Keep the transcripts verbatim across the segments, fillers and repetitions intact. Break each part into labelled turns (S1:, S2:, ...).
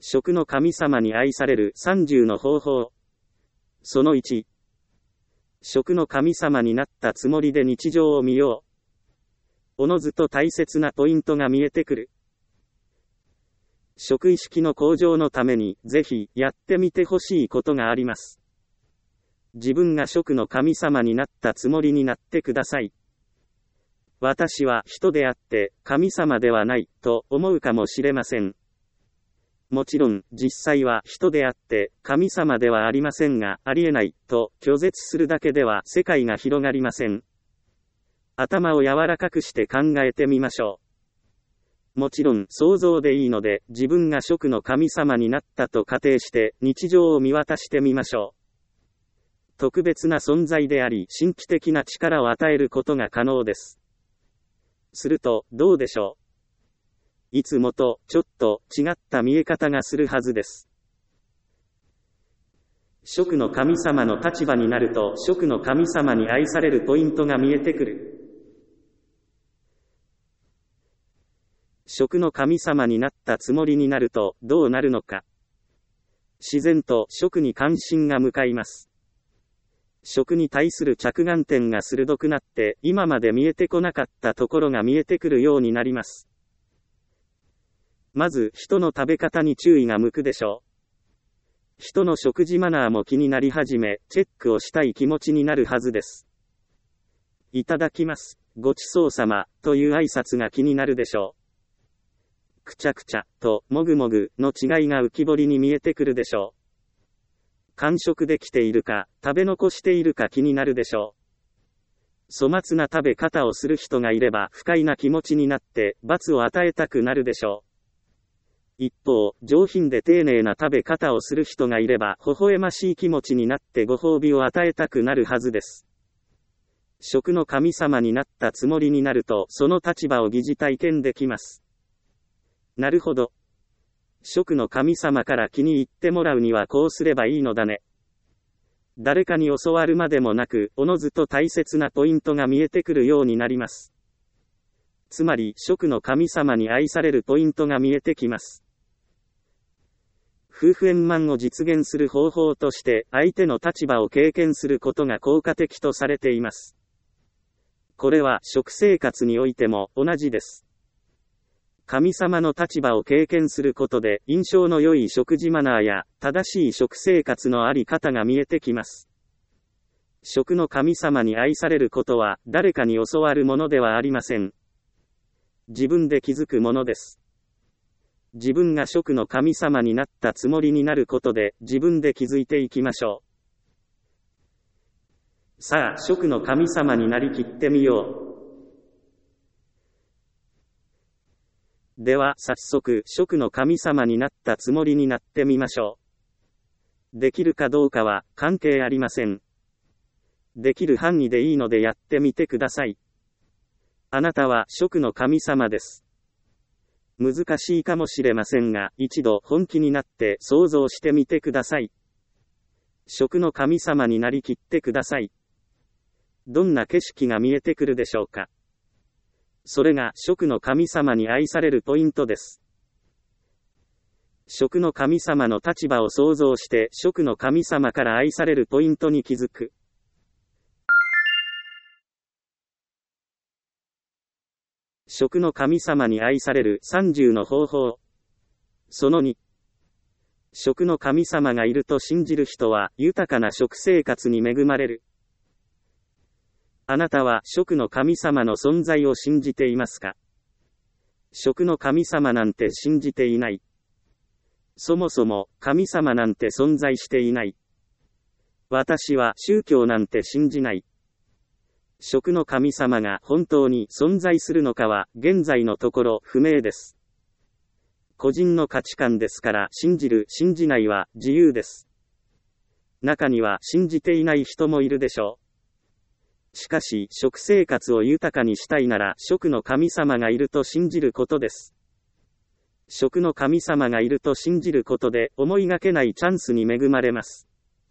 S1: 食の神様に愛されるさんじゅうの方法。そのいち。食の神様になったつもりで日常を見よう。おのずと大切なポイントが見えてくる。食意識の向上のために、ぜひ、やってみてほしいことがあります。自分が食の神様になったつもりになってください。私は人であって、神様ではない、と思うかもしれません。もちろん、実際は人であって、神様ではありませんが、ありえない、と拒絶するだけでは世界が広がりません。頭を柔らかくして考えてみましょう。もちろん、想像でいいので、自分が食の神様になったと仮定して、日常を見渡してみましょう。特別な存在であり、神秘的な力を与えることが可能です。すると、どうでしょう。いつもと、ちょっと、違った見え方がするはずです。食の神様の立場になると、食の神様に愛されるポイントが見えてくる。食の神様になったつもりになると、どうなるのか。自然と食に関心が向かいます。食に対する着眼点が鋭くなって、今まで見えてこなかったところが見えてくるようになります。まず、人の食べ方に注意が向くでしょう。人の食事マナーも気になり始め、チェックをしたい気持ちになるはずです。いただきます、ごちそうさま、という挨拶が気になるでしょう。くちゃくちゃ、と、もぐもぐ、の違いが浮き彫りに見えてくるでしょう。完食できているか、食べ残しているか気になるでしょう。粗末な食べ方をする人がいれば不快な気持ちになって、罰を与えたくなるでしょう。一方、上品で丁寧な食べ方をする人がいれば、微笑ましい気持ちになってご褒美を与えたくなるはずです。食の神様になったつもりになると、その立場を疑似体験できます。なるほど。食の神様から気に入ってもらうにはこうすればいいのだね。誰かに教わるまでもなく、おのずと大切なポイントが見えてくるようになります。つまり、食の神様に愛されるポイントが見えてきます。夫婦円満を実現する方法として、相手の立場を経験することが効果的とされています。これは食生活においても同じです。神様の立場を経験することで、印象の良い食事マナーや、正しい食生活のあり方が見えてきます。食の神様に愛されることは、誰かに教わるものではありません。自分で気づくものです。自分が食の神様になったつもりになることで、自分で気づいていきましょう。さあ、食の神様になりきってみよう。では、早速、食の神様になったつもりになってみましょう。できるかどうかは、関係ありません。できる範囲でいいのでやってみてください。あなたは食の神様です。難しいかもしれませんが、一度本気になって想像してみてください。食の神様になりきってください。どんな景色が見えてくるでしょうか。それが食の神様に愛されるポイントです。食の神様の立場を想像して食の神様から愛されるポイントに気づく。食の神様に愛されるさんじゅうの方法。そのに。食の神様がいると信じる人は豊かな食生活に恵まれる。あなたは食の神様の存在を信じていますか？食の神様なんて信じていない。そもそも神様なんて存在していない。私は宗教なんて信じない。食の神様が本当に存在するのかは現在のところ不明です。個人の価値観ですから信じる信じないは自由です。中には信じていない人もいるでしょう。しかし食生活を豊かにしたいなら食の神様がいると信じることです。食の神様がいると信じることで思いがけないチャンスに恵まれます。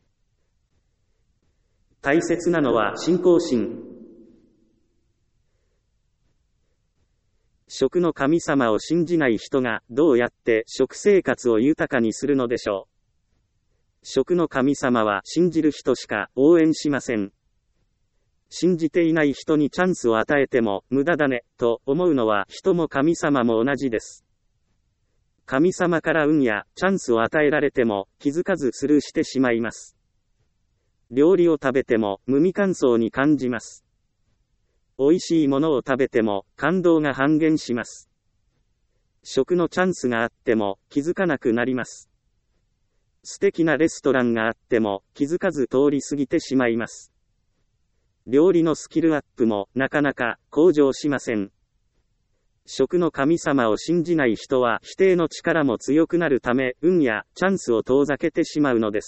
S1: 大切なのは信仰心。 食の神様を信じない人がどうやって食生活を豊かにするのでしょう。食の神様は信じる人しか応援しません。信じていない人にチャンスを与えても無駄だねと思うのは人も神様も同じです。神様から運やチャンスを与えられても気づかずスルーしてしまいます。料理を食べても無味乾燥に感じます。美味しいものを食べても感動が半減します。食のチャンスがあっても気づかなくなります。素敵なレストランがあっても気づかず通り過ぎてしまいます。料理のスキルアップもなかなか向上しません。食の神様を信じない人は否定の力も強くなるため運やチャンスを遠ざけてしまうのです。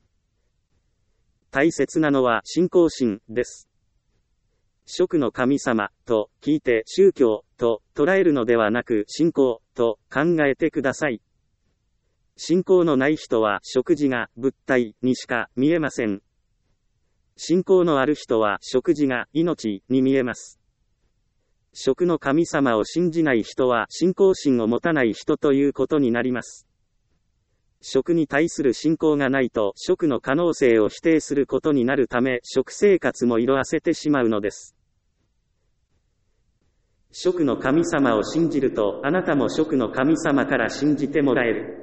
S1: 大切なのは信仰心です。食の神様と聞いて宗教と捉えるのではなく信仰と考えてください。信仰のない人は食事が物体にしか見えません。信仰のある人は食事が命に見えます。食の神様を信じない人は信仰心を持たない人ということになります。食に対する信仰がないと食の可能性を否定することになるため食生活も色あせてしまうのです。食の神様を信じるとあなたも食の神様から信じてもらえる。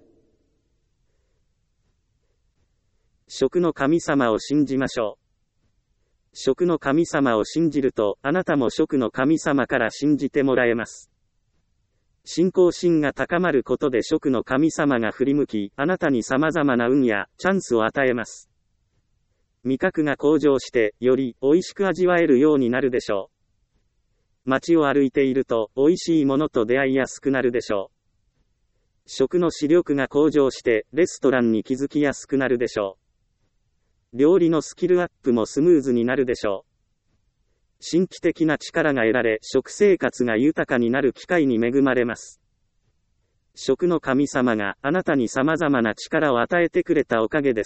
S1: 食の神様を信じましょう。食の神様を信じるとあなたも食の神様から信じてもらえます。信仰心が高まることで食の神様が振り向き、あなたに様々な運やチャンスを与えます。味覚が向上して、より美味しく味わえるようになるでしょう。街を歩いていると、美味しいものと出会いやすくなるでしょう。食の視力が向上して、レストランに気づきやすくなるでしょう。料理のスキルアップもスムーズになるでしょう。神秘的な力が得られ、食生活が豊かになる機会に恵まれます。食の神様があなたに様々な力を与えてくれたおかげです。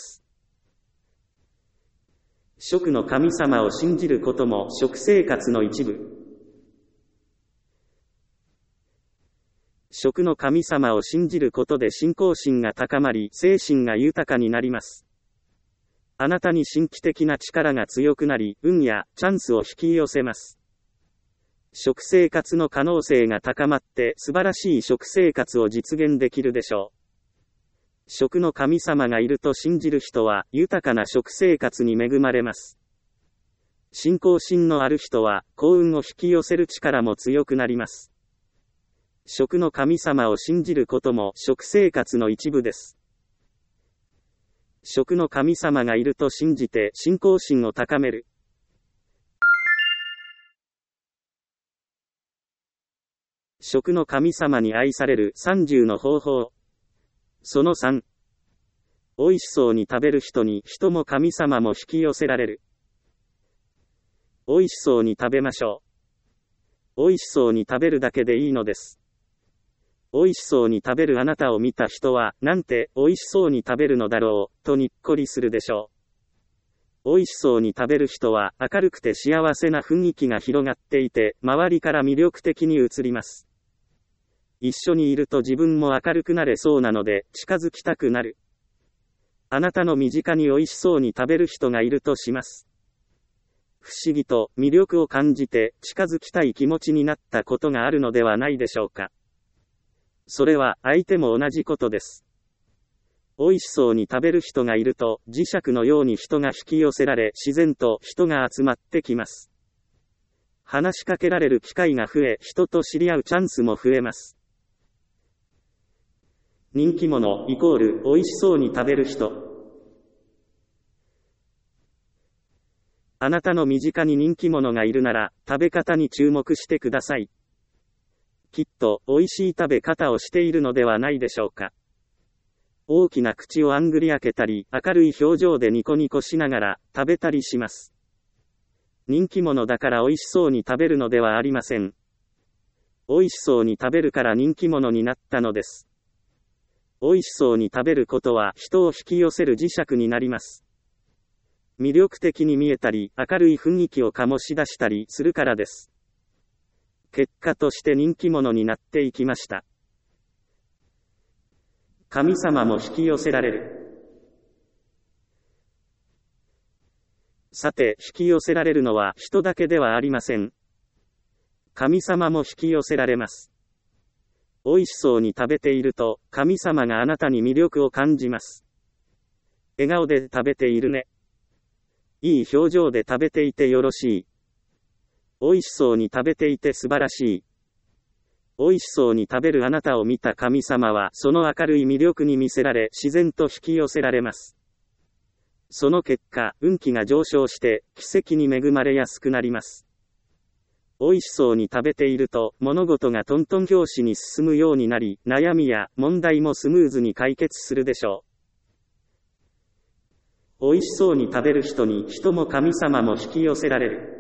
S1: 食の神様を信じることも食生活の一部。食の神様を信じることで信仰心が高まり、精神が豊かになります。あなたに神秘的な力が強くなり、運やチャンスを引き寄せます。食生活の可能性が高まって素晴らしい食生活を実現できるでしょう。食の神様がいると信じる人は豊かな食生活に恵まれます。信仰心のある人は幸運を引き寄せる力も強くなります。食の神様を信じることも食生活の一部です。食の神様がいると信じて信仰心を高める。食の神様に愛されるさんじゅうの方法。そのさん。美味しそうに食べる人に人も神様も引き寄せられる。美味しそうに食べましょう。美味しそうに食べるだけでいいのです。美味しそうに食べるあなたを見た人は、なんて美味しそうに食べるのだろう、とにっこりするでしょう。美味しそうに食べる人は、明るくて幸せな雰囲気が広がっていて、周りから魅力的に映ります。一緒にいると自分も明るくなれそうなので、近づきたくなる。あなたの身近に美味しそうに食べる人がいるとします。不思議と魅力を感じて近づきたい気持ちになったことがあるのではないでしょうか。それは相手も同じことです。美味しそうに食べる人がいると磁石のように人が引き寄せられ自然と人が集まってきます。話しかけられる機会が増え人と知り合うチャンスも増えます。人気者イコール美味しそうに食べる人。あなたの身近に人気者がいるなら食べ方に注目してください。きっと美味しい食べ方をしているのではないでしょうか。大きな口をあんぐり開けたり、明るい表情でニコニコしながら食べたりします。人気者だから美味しそうに食べるのではありません。美味しそうに食べるから人気者になったのです。美味しそうに食べることは人を引き寄せる磁石になります。魅力的に見えたり、明るい雰囲気を醸し出したりするからです。 結果として人気者になっていきました。神様も引き寄せられる。さて、引き寄せられるのは人だけではありません。神様も引き寄せられます。美味しそうに食べていると、神様があなたに魅力を感じます。笑顔で食べているね。いい表情で食べていてよろしい。美味しそうに食べていて素晴らしい。美味しそうに食べるあなたを見た神様は、その明るい魅力に魅せられ、自然と引き寄せられます。その結果、運気が上昇して、奇跡に恵まれやすくなります。美味しそうに食べていると、物事がトントン拍子に進むようになり、悩みや問題もスムーズに解決するでしょう。美味しそうに食べる人に、人も神様も引き寄せられる。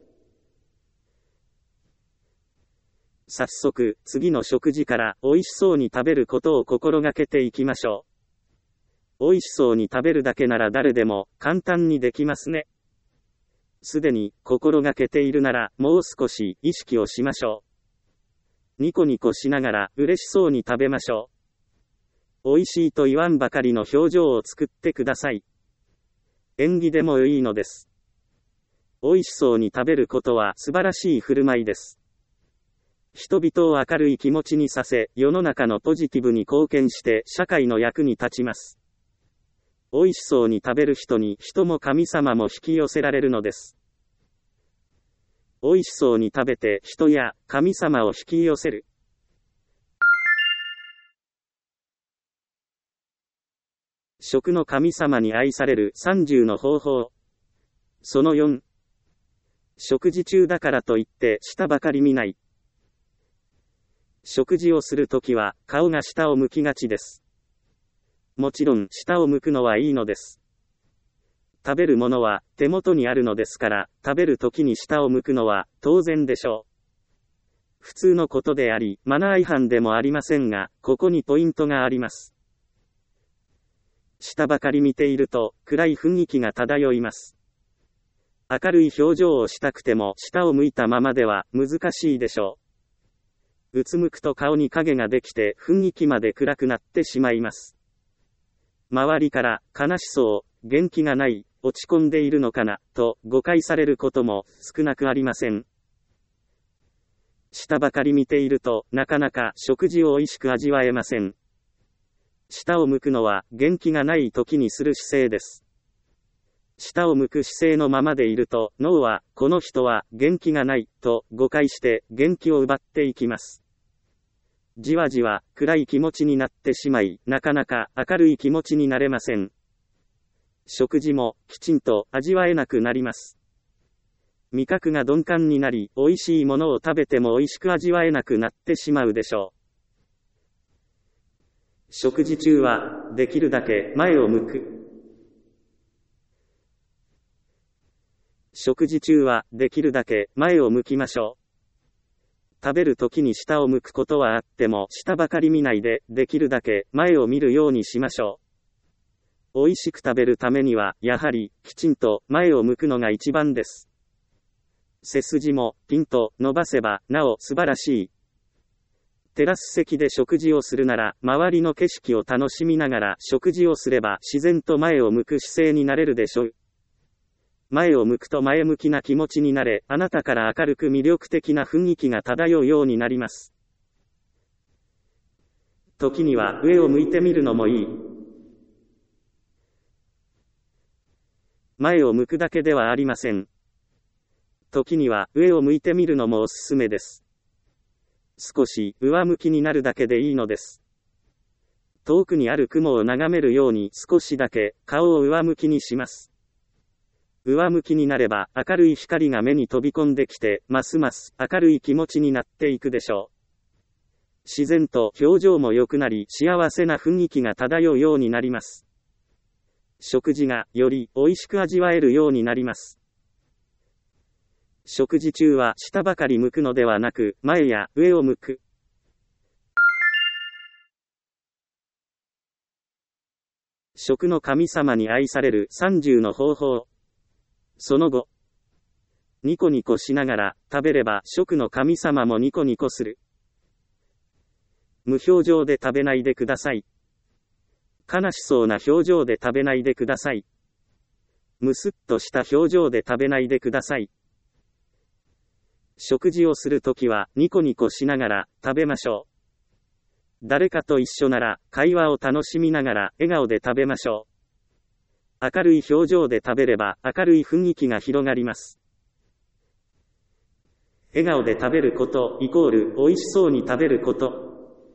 S1: 早速、次の食事から美味しそうに食べることを心がけていきましょう。美味しそうに食べるだけなら誰でも簡単にできますね。すでに心がけているならもう少し意識をしましょう。ニコニコしながら嬉しそうに食べましょう。美味しいと言わんばかりの表情を作ってください。縁起でもいいのです。美味しそうに食べることは素晴らしい振る舞いです。人々を明るい気持ちにさせ、世の中のポジティブに貢献して社会の役に立ちます。美味しそうに食べる人に人も神様も引き寄せられるのです。美味しそうに食べて人や神様を引き寄せる。食の神様に愛されるさんじゅうの方法。そのよん。食事中だからといって下ばかり見ない。食事をするときは顔が下を向きがちです。もちろん下を向くのはいいのです。食べるものは手元にあるのですから、食べるときに下を向くのは当然でしょう。普通のことであり、マナー違反でもありませんが、ここにポイントがあります。下ばかり見ていると暗い雰囲気が漂います。明るい表情をしたくても下を向いたままでは難しいでしょう。うつむくと顔に影ができて雰囲気まで暗くなってしまいます。周りから悲しそう、元気がない、落ち込んでいるのかな、と誤解されることも少なくありません。下ばかり見ているとなかなか食事を美味しく味わえません。下を向くのは元気がない時にする姿勢です。下を向く姿勢のままでいると脳はこの人は元気がないと誤解して元気を奪っていきます。じわじわ暗い気持ちになってしまい、なかなか明るい気持ちになれません。食事もきちんと味わえなくなります。味覚が鈍感になり、美味しいものを食べても美味しく味わえなくなってしまうでしょう。食事中はできるだけ前を向く。食事中はできるだけ前を向きましょう。食べるときに下を向くことはあっても下ばかり見ないで、できるだけ前を見るようにしましょう。美味しく食べるためには、やはりきちんと前を向くのが一番です。背筋もピンと伸ばせばなお素晴らしい。テラス席で食事をするなら、周りの景色を楽しみながら食事をすれば自然と前を向く姿勢になれるでしょう。前を向くと前向きな気持ちになれ、あなたから明るく魅力的な雰囲気が漂うようになります。時には上を向いてみるのもいい。前を向くだけではありません。時には上を向いてみるのもおすすめです。少し上向きになるだけでいいのです。遠くにある雲を眺めるように少しだけ顔を上向きにします。上向きになれば明るい光が目に飛び込んできて、ますます明るい気持ちになっていくでしょう。自然と表情も良くなり、幸せな雰囲気が漂うようになります。食事がより美味しく味わえるようになります。食事中は下ばかり向くのではなく、前や上を向く。食の神様に愛されるさんじゅうの方法。その後、 ニコニコしながら食べれば食の神様もニコニコする。無表情で食べないでください。悲しそうな表情で食べないでください。むすっとした表情で食べないでください。食事をするときはニコニコしながら食べましょう。誰かと一緒なら会話を楽しみながら笑顔で食べましょう。明るい表情で食べれば明るい雰囲気が広がります。笑顔で食べることイコール美味しそうに食べること。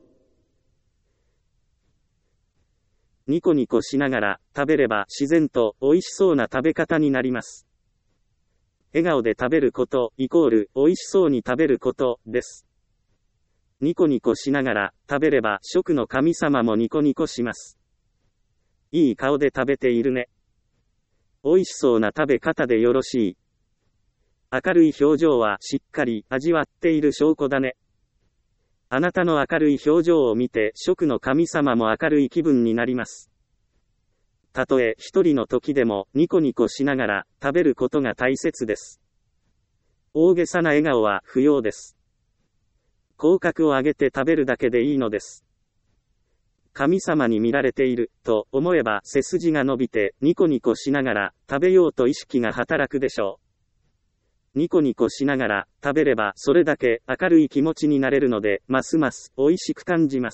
S1: ニコニコしながら食べれば自然と美味しそうな食べ方になります。笑顔で食べることイコール美味しそうに食べることです。ニコニコしながら食べれば食の神様もニコニコします。いい顔で食べているね。美味しそうな食べ方でよろしい。明るい表情はしっかり味わっている証拠だね。あなたの明るい表情を見て食の神様も明るい気分になります。たとえ一人の時でもニコニコしながら食べることが大切です。大げさな笑顔は不要です。口角を上げて食べるだけでいいのです。神様に見られていると思えば背筋が伸びてニコニコしながら食べようと意識が働くでしょう。ニコニコしながら食べればそれだけ明るい気持ちになれるのでますます美味しく感じます。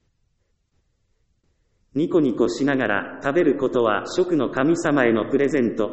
S1: ニコニコしながら食べることは食の神様へのプレゼント。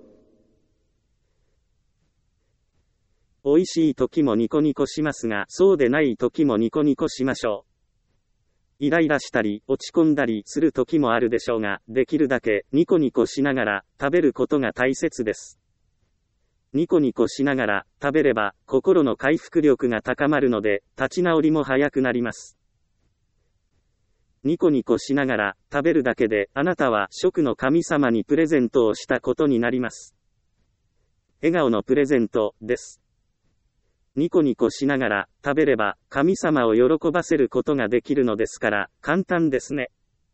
S1: 美味しい時もニコニコしますが、そうでない時もニコニコしましょう。イライラしたり落ち込んだりする時もあるでしょうが、できるだけニコニコしながら食べることが大切です。ニコニコしながら食べれば心の回復力が高まるので立ち直りも早くなります。ニコニコしながら食べるだけであなたは食の神様にプレゼントをしたことになります。笑顔のプレゼントです。ニコニコしながら食べれば神様を喜ばせることができるのですから簡単ですね。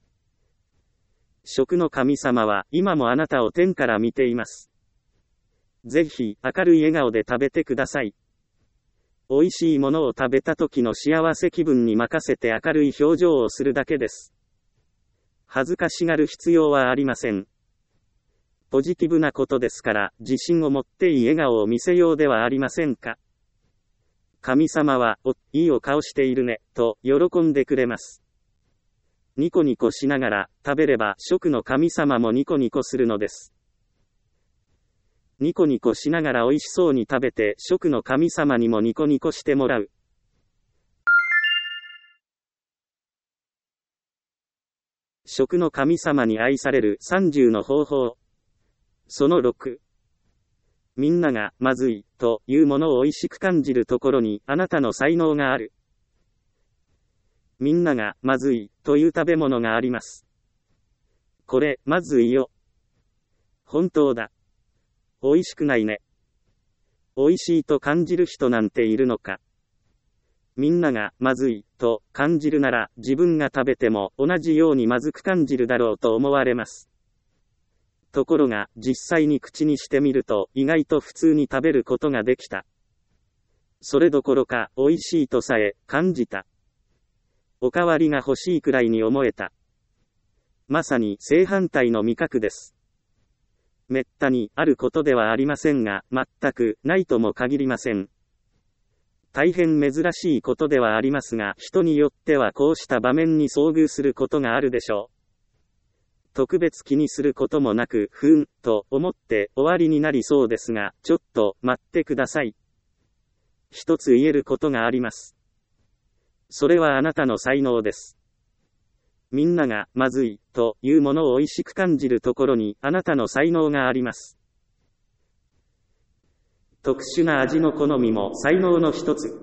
S1: 食の神様は今もあなたを天から見ています。ぜひ明るい笑顔で食べてください。美味しいものを食べた時の幸せ気分に任せて明るい表情をするだけです。恥ずかしがる必要はありません。ポジティブなことですから自信を持っていい笑顔を見せようではありませんか。神様は、お、いいお顔しているね、と喜んでくれます。ニコニコしながら食べれば食の神様もニコニコするのです。ニコニコしながら美味しそうに食べて食の神様にもニコニコしてもらう。食の神様に愛されるさんじゅうの方法。そのろく。みんながまずいというものを美味しく感じるところにあなたの才能がある。みんながまずいという食べ物があります。これまずいよ。本当だ。美味しくないね。美味しいと感じる人なんているのか。みんながまずいと感じるなら自分が食べても同じようにまずく感じるだろうと思われます。ところが実際に口にしてみると意外と普通に食べることができた。それどころか美味しいとさえ感じた。おかわりが欲しいくらいに思えた。まさに正反対の味覚です。めったにあることではありませんが、全くないとも限りません。大変珍しいことではありますが、人によってはこうした場面に遭遇することがあるでしょう。特別気にすることもなく、ふーん、と思って終わりになりそうですが、ちょっと待ってください。一つ言えることがあります。それはあなたの才能です。みんながまずいというものを美味しく感じるところにあなたの才能があります。特殊な味の好みも才能の一つ。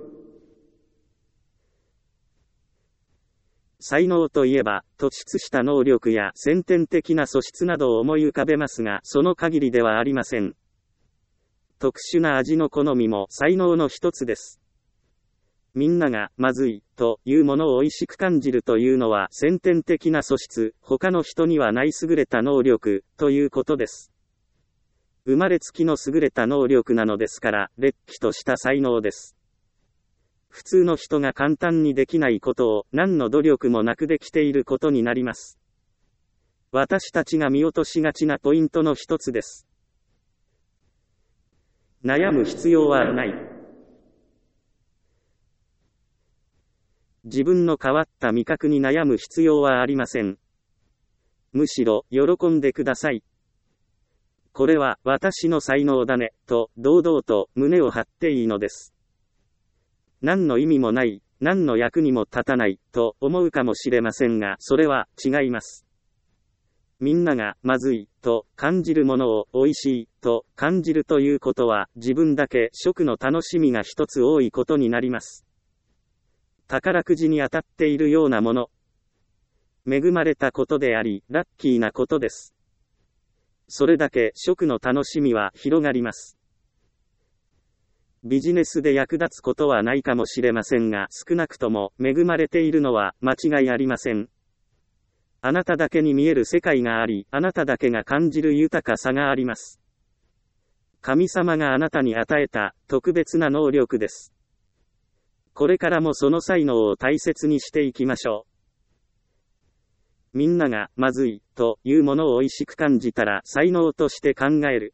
S1: 才能といえば突出した能力や先天的な素質などを思い浮かべますが、その限りではありません。特殊な味の好みも才能の一つです。みんながまずいというものを美味しく感じるというのは先天的な素質、他の人にはない優れた能力ということです。 生まれつきの優れた能力なのですから、れっきとした才能です。普通の人が簡単にできないことを何の努力もなくできていることになります。私たちが見落としがちなポイントの一つです。悩む必要はない。自分の変わった味覚に悩む必要はありません。むしろ、喜んでください。これは私の才能だね、と堂々と胸を張っていいのです。何の意味もない、何の役にも立たない、と思うかもしれませんが、それは違います。みんながまずい、と感じるものを美味しい、と感じるということは、自分だけ食の楽しみが一つ多いことになります。宝くじに当たっているようなもの。恵まれたことであり、ラッキーなことです。それだけ食の楽しみは広がります。ビジネスで役立つことはないかもしれませんが、少なくとも恵まれているのは間違いありません。あなただけに見える世界があり、あなただけが感じる豊かさがあります。神様があなたに与えた特別な能力です。これからもその才能を大切にしていきましょう。みんながまずいというものを美味しく感じたら才能として考える。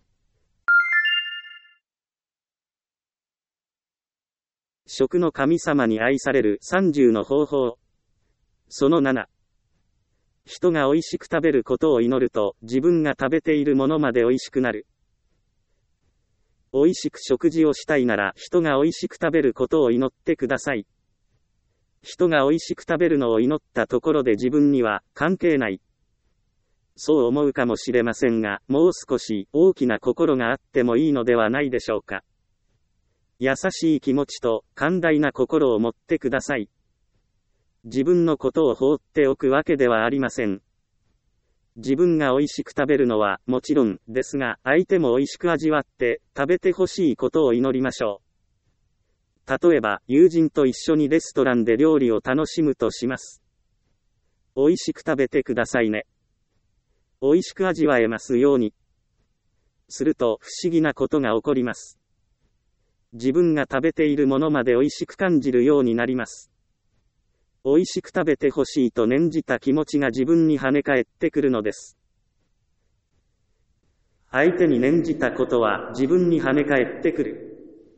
S1: 食の神様に愛されるさんじゅうの方法。そのなな。人が美味しく食べることを祈ると、自分が食べているものまで美味しくなる。美味しく食事をしたいなら、人が美味しく食べることを祈ってください。人が美味しく食べるのを祈ったところで自分には関係ない。そう思うかもしれませんが、もう少し大きな心があってもいいのではないでしょうか。優しい気持ちと寛大な心を持ってください。自分のことを放っておくわけではありません。自分が美味しく食べるのはもちろんですが、相手も美味しく味わって食べてほしいことを祈りましょう。例えば、友人と一緒にレストランで料理を楽しむとします。美味しく食べてくださいね。美味しく味わえますように。すると不思議なことが起こります。自分が食べているものまで美味しく感じるようになります。美味しく食べてほしいと念じた気持ちが自分に跳ね返ってくるのです。相手に念じたことは自分に跳ね返ってくる。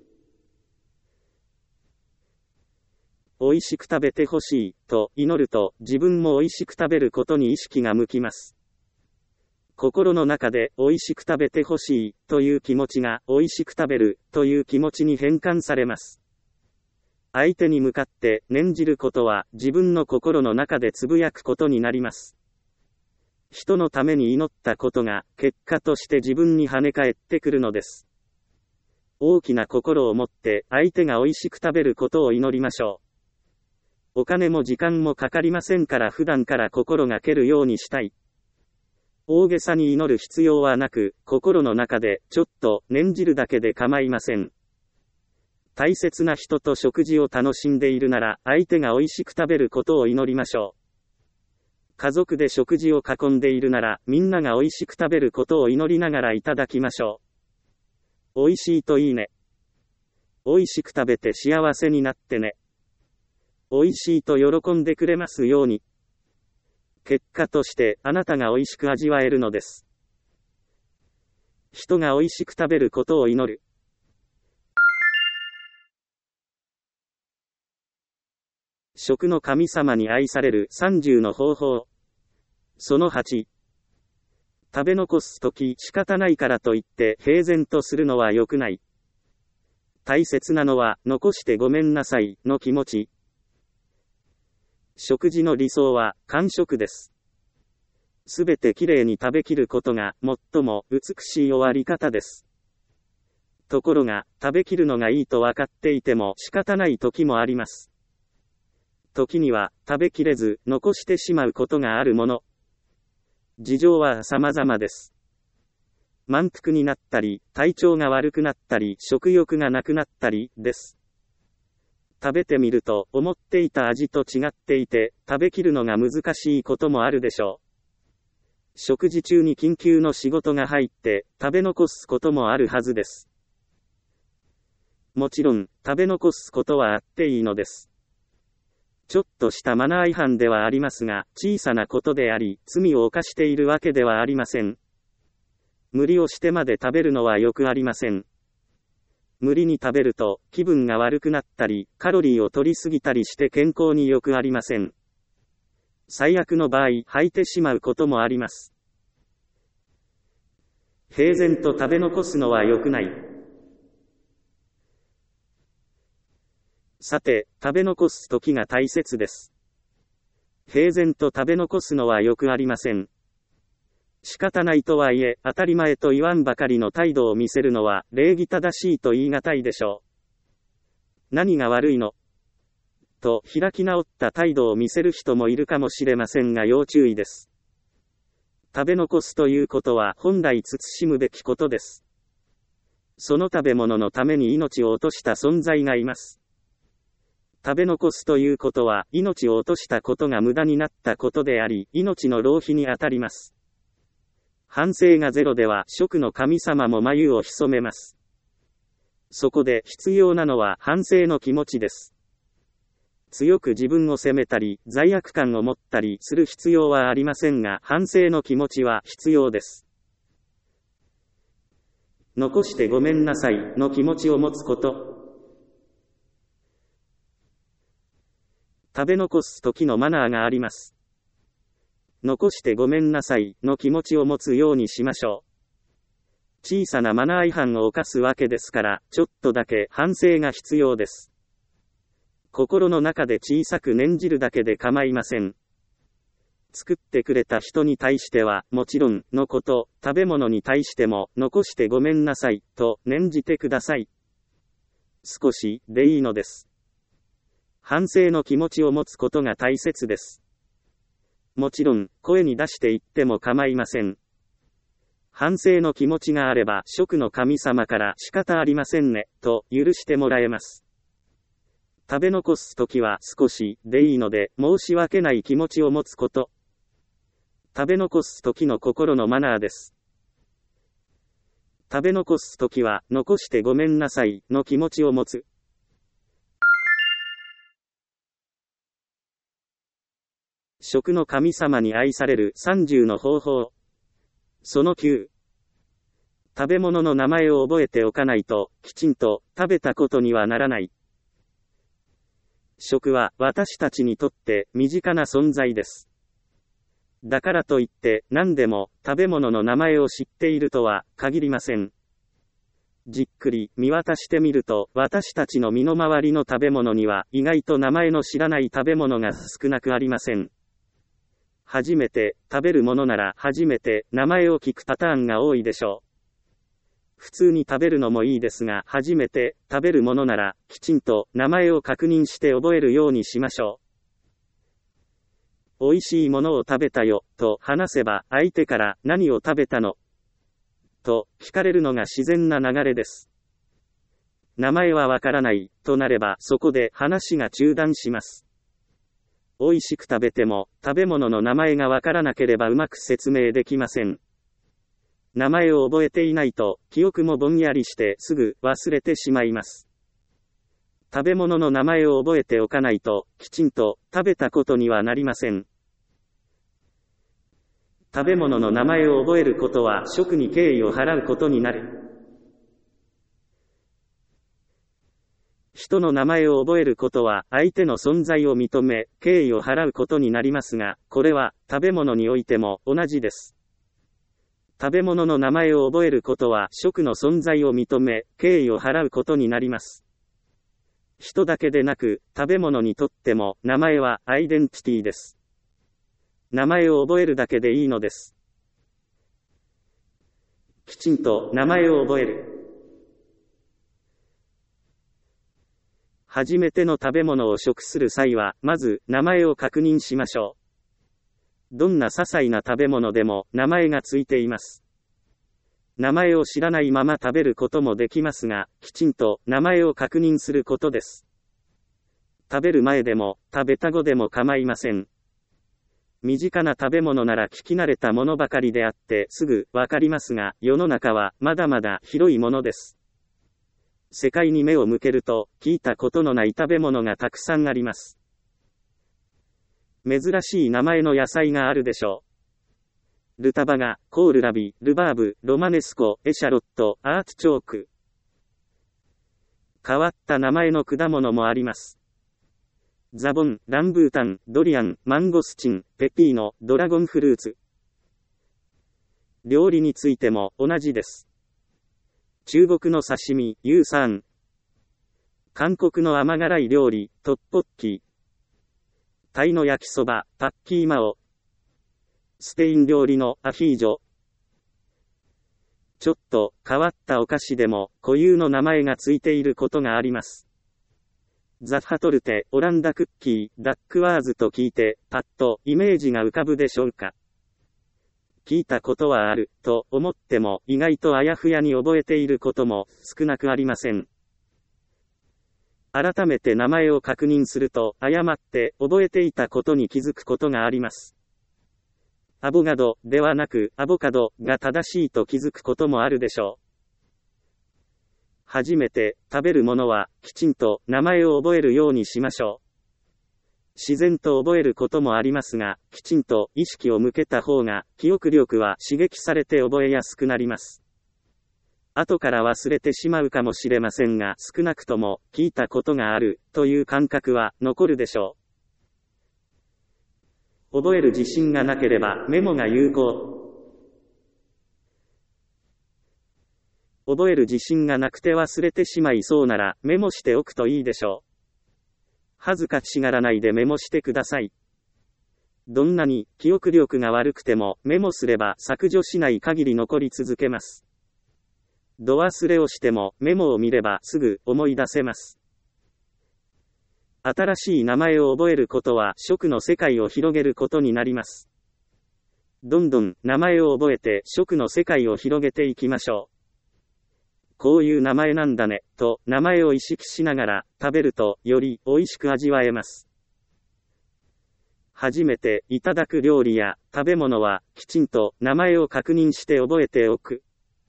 S1: 美味しく食べてほしいと祈ると自分も美味しく食べることに意識が向きます。心の中で美味しく食べてほしいという気持ちが美味しく食べるという気持ちに変換されます。相手に向かって念じることは自分の心の中でつぶやくことになります。人のために祈ったことが結果として自分に跳ね返ってくるのです。大きな心を持って相手が美味しく食べることを祈りましょう。お金も時間もかかりませんから普段から心がけるようにしたい。大げさに祈る必要はなく、心の中でちょっと念じるだけで構いません。大切な人と食事を楽しんでいるなら、相手が美味しく食べることを祈りましょう。家族で食事を囲んでいるなら、みんなが美味しく食べることを祈りながらいただきましょう。美味しいといいね。美味しく食べて幸せになってね。美味しいと喜んでくれますように。結果としてあなたが美味しく味わえるのです。人が美味しく食べることを祈る。食の神様に愛されるさんじゅうの方法。そのはち。食べ残すとき仕方ないからといって平然とするのは良くない。大切なのは残してごめんなさいの気持ち。食事の理想は完食です。すべてきれいに食べきることが最も美しい終わり方です。ところが、食べきるのがいいと分かっていても仕方ない時もあります。時には食べきれず残してしまうことがあるもの。事情は様々です。満腹になったり、体調が悪くなったり、食欲がなくなったりです。食べてみると思っていた味と違っていて、食べきるのが難しいこともあるでしょう。 食事中に緊急の仕事が入って食べ残すこともあるはずです。もちろん、食べ残すことはあっていいのです。ちょっとしたマナー違反ではありますが、小さなことであり、罪を犯しているわけではありません。無理をしてまで食べるのはよくありません。無理に食べると、気分が悪くなったり、カロリーを取りすぎたりして健康に良くありません。最悪の場合、吐いてしまうこともあります。平然と食べ残すのは良くない。さて、食べ残す時が大切です。平然と食べ残すのはよくありません。仕方ないとはいえ、当たり前と言わんばかりの態度を見せるのは、礼儀正しいと言い難いでしょう。何が悪いの？と、開き直った態度を見せる人もいるかもしれませんが要注意です。食べ残すということは、本来慎むべきことです。その食べ物のために命を落とした存在がいます。食べ残すということは、命を落としたことが無駄になったことであり、命の浪費にあたります。反省がゼロでは、食の神様も眉を潜めます。そこで必要なのは反省の気持ちです。強く自分を責めたり、罪悪感を持ったりする必要はありませんが、反省の気持ちは必要です。残してごめんなさいの気持ちを持つこと。食べ残す時のマナーがあります。残してごめんなさいの気持ちを持つようにしましょう。小さなマナー違反を犯すわけですから、ちょっとだけ反省が必要です。心の中で小さく念じるだけで構いません。作ってくれた人に対しては、もちろんのこと、食べ物に対しても、残してごめんなさいと念じてください。少しでいいのです。反省の気持ちを持つことが大切です。もちろん、声に出して言っても構いません。反省の気持ちがあれば、食の神様から仕方ありませんね、と許してもらえます。食べ残すときは少しでいいので、申し訳ない気持ちを持つこと。食べ残すときの心のマナーです。食べ残すときは、残してごめんなさいの気持ちを持つ。食の神様に愛されるさんじゅうの方法。そのきゅう。食べ物の名前を覚えておかないと、きちんと食べたことにはならない。食は私たちにとって身近な存在です。だからといって何でも食べ物の名前を知っているとは限りません。じっくり見渡してみると、私たちの身の回りの食べ物には意外と名前の知らない食べ物が少なくありません。初めて食べるものなら初めて名前を聞くパターンが多いでしょう。普通に食べるのもいいですが、初めて食べるものならきちんと名前を確認して覚えるようにしましょう。美味しいものを食べたよと話せば、相手から何を食べたのと聞かれるのが自然な流れです。名前はわからないとなれば、そこで話が中断します。美味しく食べても、食べ物の名前がわからなければうまく説明できません。名前を覚えていないと、記憶もぼんやりしてすぐ忘れてしまいます。食べ物の名前を覚えておかないと、きちんと食べたことにはなりません。食べ物の名前を覚えることは、食に敬意を払うことになる。人の名前を覚えることは、相手の存在を認め、敬意を払うことになりますが、これは、食べ物においても同じです。食べ物の名前を覚えることは、食の存在を認め、敬意を払うことになります。人だけでなく、食べ物にとっても、名前はアイデンティティです。名前を覚えるだけでいいのです。きちんと名前を覚える。初めての食べ物を食する際は、まず名前を確認しましょう。どんな些細な食べ物でも名前がついています。名前を知らないまま食べることもできますが、きちんと名前を確認することです。食べる前でも、食べた後でも構いません。 身近な食べ物なら聞き慣れたものばかりであってすぐわかりますが、世の中はまだまだ広いものです。世界に目を向けると、聞いたことのない食べ物がたくさんあります。珍しい名前の野菜があるでしょう。ルタバガ、コールラビ、ルバーブ、ロマネスコ、エシャロット、アーティチョーク。変わった名前の果物もあります。ザボン、ランブータン、ドリアン、マンゴスチン、ペピーノ、ドラゴンフルーツ。料理についても同じです。中国の刺身、ユーサン。韓国の甘辛い料理、トッポッキ。タイの焼きそば、パッキーマオ。スペイン料理のアヒージョ。ちょっと変わったお菓子でも固有の名前がついていることがあります。ザッハトルテ、オランダクッキー、ダックワーズと聞いて、パッとイメージが浮かぶでしょうか。聞いたことはある、と思っても意外とあやふやに覚えていることも少なくありません。改めて名前を確認すると、誤って覚えていたことに気づくことがあります。アボガドではなくアボカドが正しいと気づくこともあるでしょう。初めて食べるものはきちんと名前を覚えるようにしましょう。自然と覚えることもありますが、きちんと意識を向けた方が記憶力は刺激されて覚えやすくなります。後から忘れてしまうかもしれませんが、少なくとも聞いたことがあるという感覚は残るでしょう。覚える自信がなければメモが有効。覚える自信がなくて忘れてしまいそうならメモしておくといいでしょう。恥ずかしがらないでメモしてください。どんなに記憶力が悪くてもメモすれば削除しない限り残り続けます。度忘れをしてもメモを見ればすぐ思い出せます。新しい名前を覚えることは食の世界を広げることになります。どんどん名前を覚えて食の世界を広げていきましょう。こういう名前なんだね、と名前を意識しながら食べるとより美味しく味わえます。初めていただく料理や食べ物はきちんと名前を確認して覚えておく。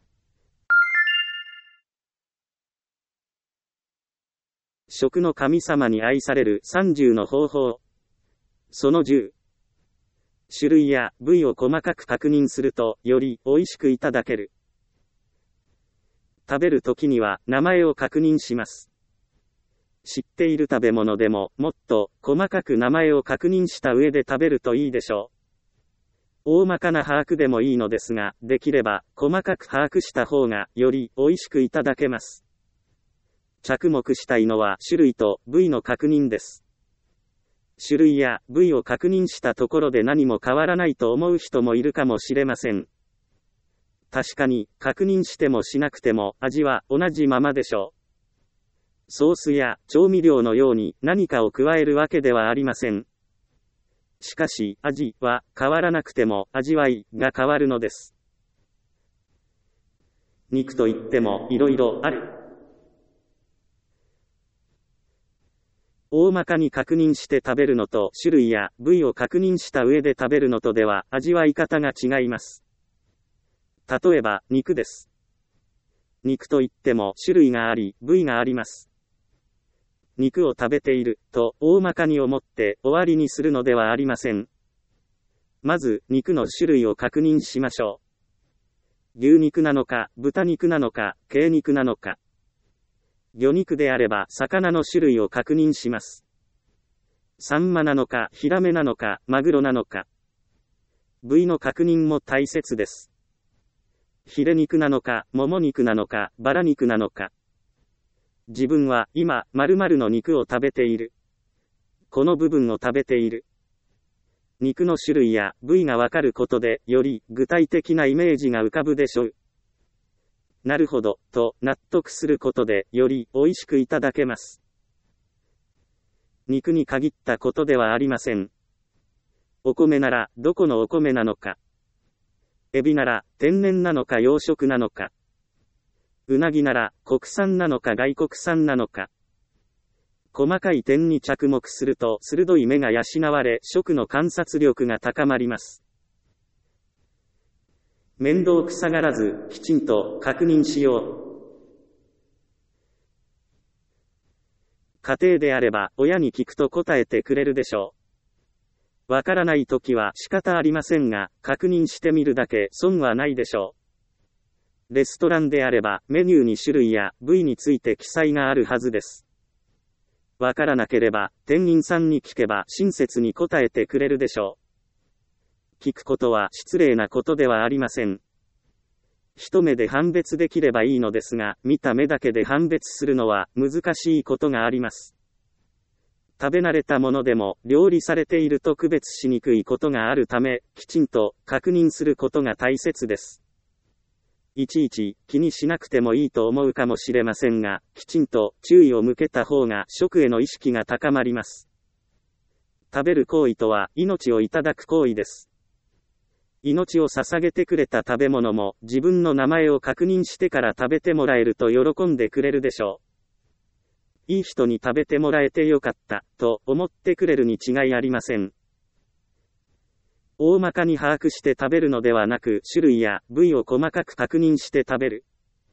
S1: 食の神様に愛されるさんじゅうの方法。そのじゅう。種類や部位を細かく確認するとより美味しくいただける。食べるときには名前を確認します。知っている食べ物でももっと細かく名前を確認した上で食べるといいでしょう。大まかな把握でもいいのですが、できれば細かく把握した方がより美味しくいただけます。着目したいのは種類と部位の確認です。種類や部位を確認したところで何も変わらないと思う人もいるかもしれません。確かに確認してもしなくても味は同じままでしょう。ソースや調味料のように何かを加えるわけではありません。しかし味は変わらなくても味わいが変わるのです。肉といってもいろいろある。大まかに確認して食べるのと種類や部位を確認した上で食べるのとでは味わい方が違います。例えば肉です。肉といっても種類があり部位があります。肉を食べていると大まかに思って終わりにするのではありません。まず肉の種類を確認しましょう。牛肉なのか豚肉なのか鶏肉なのか。魚肉であれば魚の種類を確認します。サンマなのかヒラメなのかマグロなのか。部位の確認も大切です。ヒレ肉なのか、もも肉なのか、バラ肉なのか。自分は今、〇〇の肉を食べている。この部分を食べている。肉の種類や部位がわかることで、より具体的なイメージが浮かぶでしょう。なるほど、と納得することで、より美味しくいただけます。肉に限ったことではありません。お米なら、どこのお米なのか。エビなら天然なのか養殖なのか。うなぎなら国産なのか外国産なのか。 細かい点に着目すると鋭い目が養われ、食の観察力が高まります。面倒くさがらず、きちんと確認しよう。家庭であれば、親に聞くと答えてくれるでしょう。わからないときは仕方ありませんが、確認してみるだけ損はないでしょう。レストランであれば、メニューに種類や部位について記載があるはずです。わからなければ、店員さんに聞けば親切に答えてくれるでしょう。聞くことは失礼なことではありません。一目で判別できればいいのですが、見た目だけで判別するのは難しいことがあります。食べ慣れたものでも料理されていると区別しにくいことがあるため、きちんと確認することが大切です。いちいち気にしなくてもいいと思うかもしれませんが、きちんと注意を向けた方が食への意識が高まります。食べる行為とは命をいただく行為です。命を捧げてくれた食べ物も自分の名前を確認してから食べてもらえると喜んでくれるでしょう。いい人に食べてもらえてよかったと思ってくれるに違いありません。大まかに把握して食べるのではなく、種類や部位を細かく確認して食べる。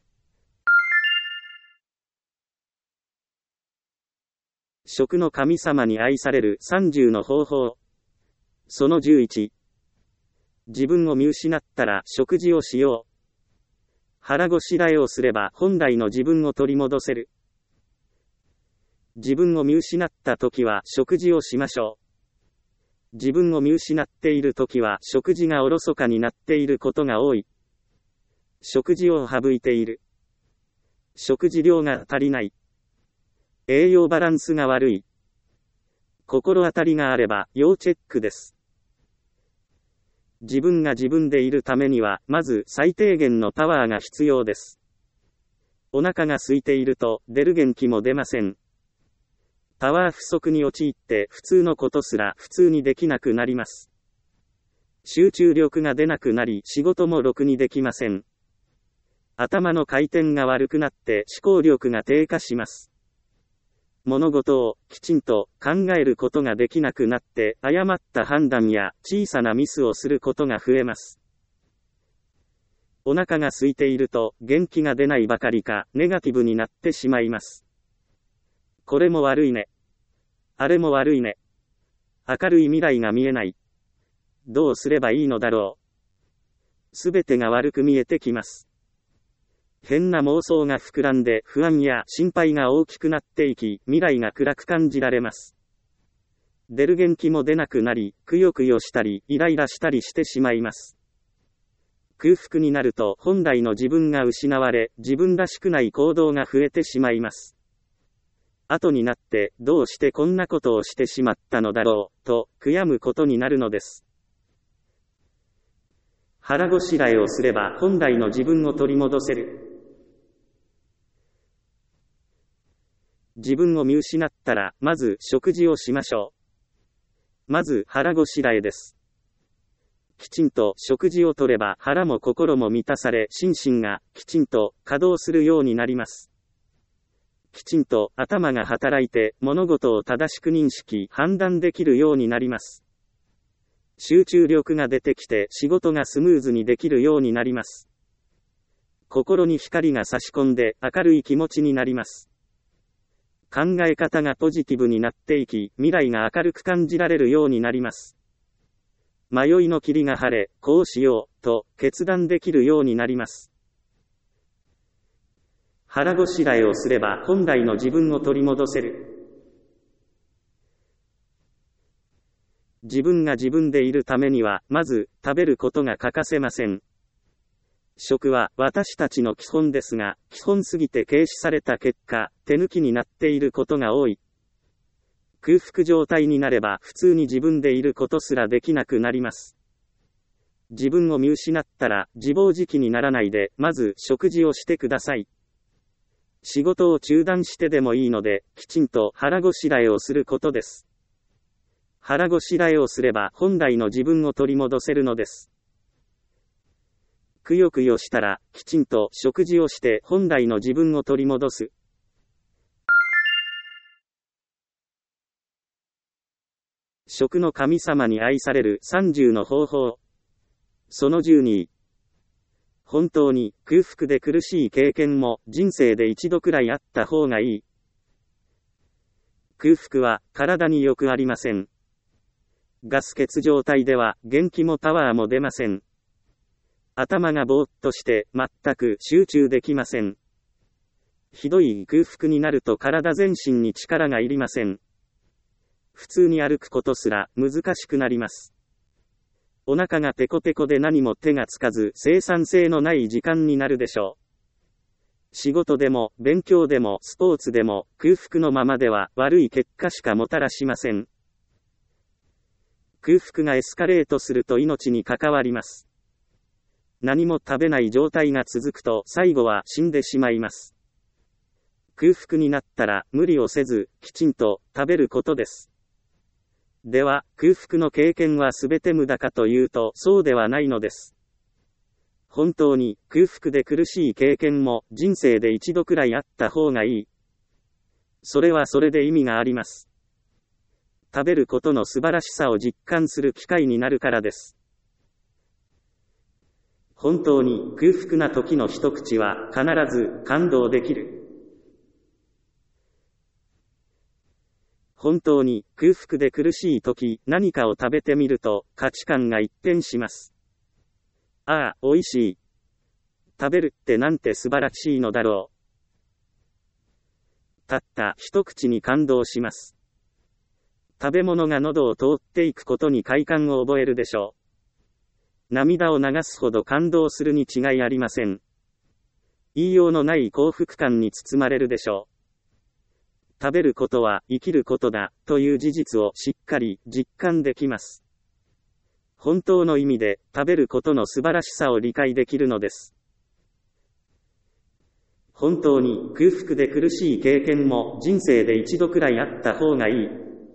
S1: 食の神様に愛されるさんじゅうの方法。そのじゅういち。自分を見失ったら食事をしよう。腹ごしらえをすれば本来の自分を取り戻せる。自分を見失った時は食事をしましょう。自分を見失っているときは食事がおろそかになっていることが多い。食事を省いている。食事量が足りない。栄養バランスが悪い。心当たりがあれば要チェックです。自分が自分でいるためにはまず最低限のパワーが必要です。お腹が空いていると出る元気も出ません。パワー不足に陥って普通のことすら普通にできなくなります。集中力が出なくなり仕事もろくにできません。頭の回転が悪くなって思考力が低下します。物事をきちんと考えることができなくなって誤った判断や小さなミスをすることが増えます。お腹が空いていると元気が出ないばかりかネガティブになってしまいます。これも悪いね。あれも悪いね。明るい未来が見えない。どうすればいいのだろう。すべてが悪く見えてきます。変な妄想が膨らんで不安や心配が大きくなっていき、未来が暗く感じられます。出る元気も出なくなり、くよくよしたり、イライラしたりしてしまいます。空腹になると本来の自分が失われ、自分らしくない行動が増えてしまいます。後になって、どうしてこんなことをしてしまったのだろう、と、悔やむことになるのです。腹ごしらえをすれば本来の自分を取り戻せる。自分を見失ったら、まず食事をしましょう。まず腹ごしらえです。きちんと食事をとれば腹も心も満たされ、心身がきちんと稼働するようになります。きちんと頭が働いて物事を正しく認識、判断できるようになります。集中力が出てきて仕事がスムーズにできるようになります。心に光が差し込んで明るい気持ちになります。考え方がポジティブになっていき、未来が明るく感じられるようになります。迷いの霧が晴れ、こうしよう、と決断できるようになります。腹ごしらえをすれば本来の自分を取り戻せる。自分が自分でいるためには、まず食べることが欠かせません。食は私たちの基本ですが、基本すぎて軽視された結果、手抜きになっていることが多い。空腹状態になれば普通に自分でいることすらできなくなります。自分を見失ったら自暴自棄にならないで、まず食事をしてください。仕事を中断してでもいいので、きちんと腹ごしらえをすることです。腹ごしらえをすれば本来の自分を取り戻せるのです。くよくよしたら、きちんと食事をして本来の自分を取り戻す。 食の神様に愛されるさんじゅうの方法。そのじゅうに。本当に空腹で苦しい経験も人生で一度くらいあった方がいい。空腹は体によくありません。ガス欠状態では元気もパワーも出ません。頭がぼーっとして全く集中できません。ひどい空腹になると体全身に力がいりません。普通に歩くことすら難しくなります。お腹がペコペコで何も手がつかず生産性のない時間になるでしょう。仕事でも勉強でもスポーツでも空腹のままでは悪い結果しかもたらしません。空腹がエスカレートすると命に関わります。何も食べない状態が続くと最後は死んでしまいます。空腹になったら無理をせずきちんと食べることです。では、空腹の経験はすべて無駄かというと、そうではないのです。本当に空腹で苦しい経験も人生で一度くらいあった方がいい。それはそれで意味があります。食べることの素晴らしさを実感する機会になるからです。本当に空腹な時の一口は必ず感動できる。本当に空腹で苦しい時、何かを食べてみると価値観が一変します。ああ、美味しい。食べるってなんて素晴らしいのだろう。たった一口に感動します。食べ物が喉を通っていくことに快感を覚えるでしょう。涙を流すほど感動するに違いありません。言いようのない幸福感に包まれるでしょう。食べることは生きることだという事実をしっかり実感できます。本当の意味で食べることの素晴らしさを理解できるのです。本当に空腹で苦しい経験も人生で一度くらいあった方がいい。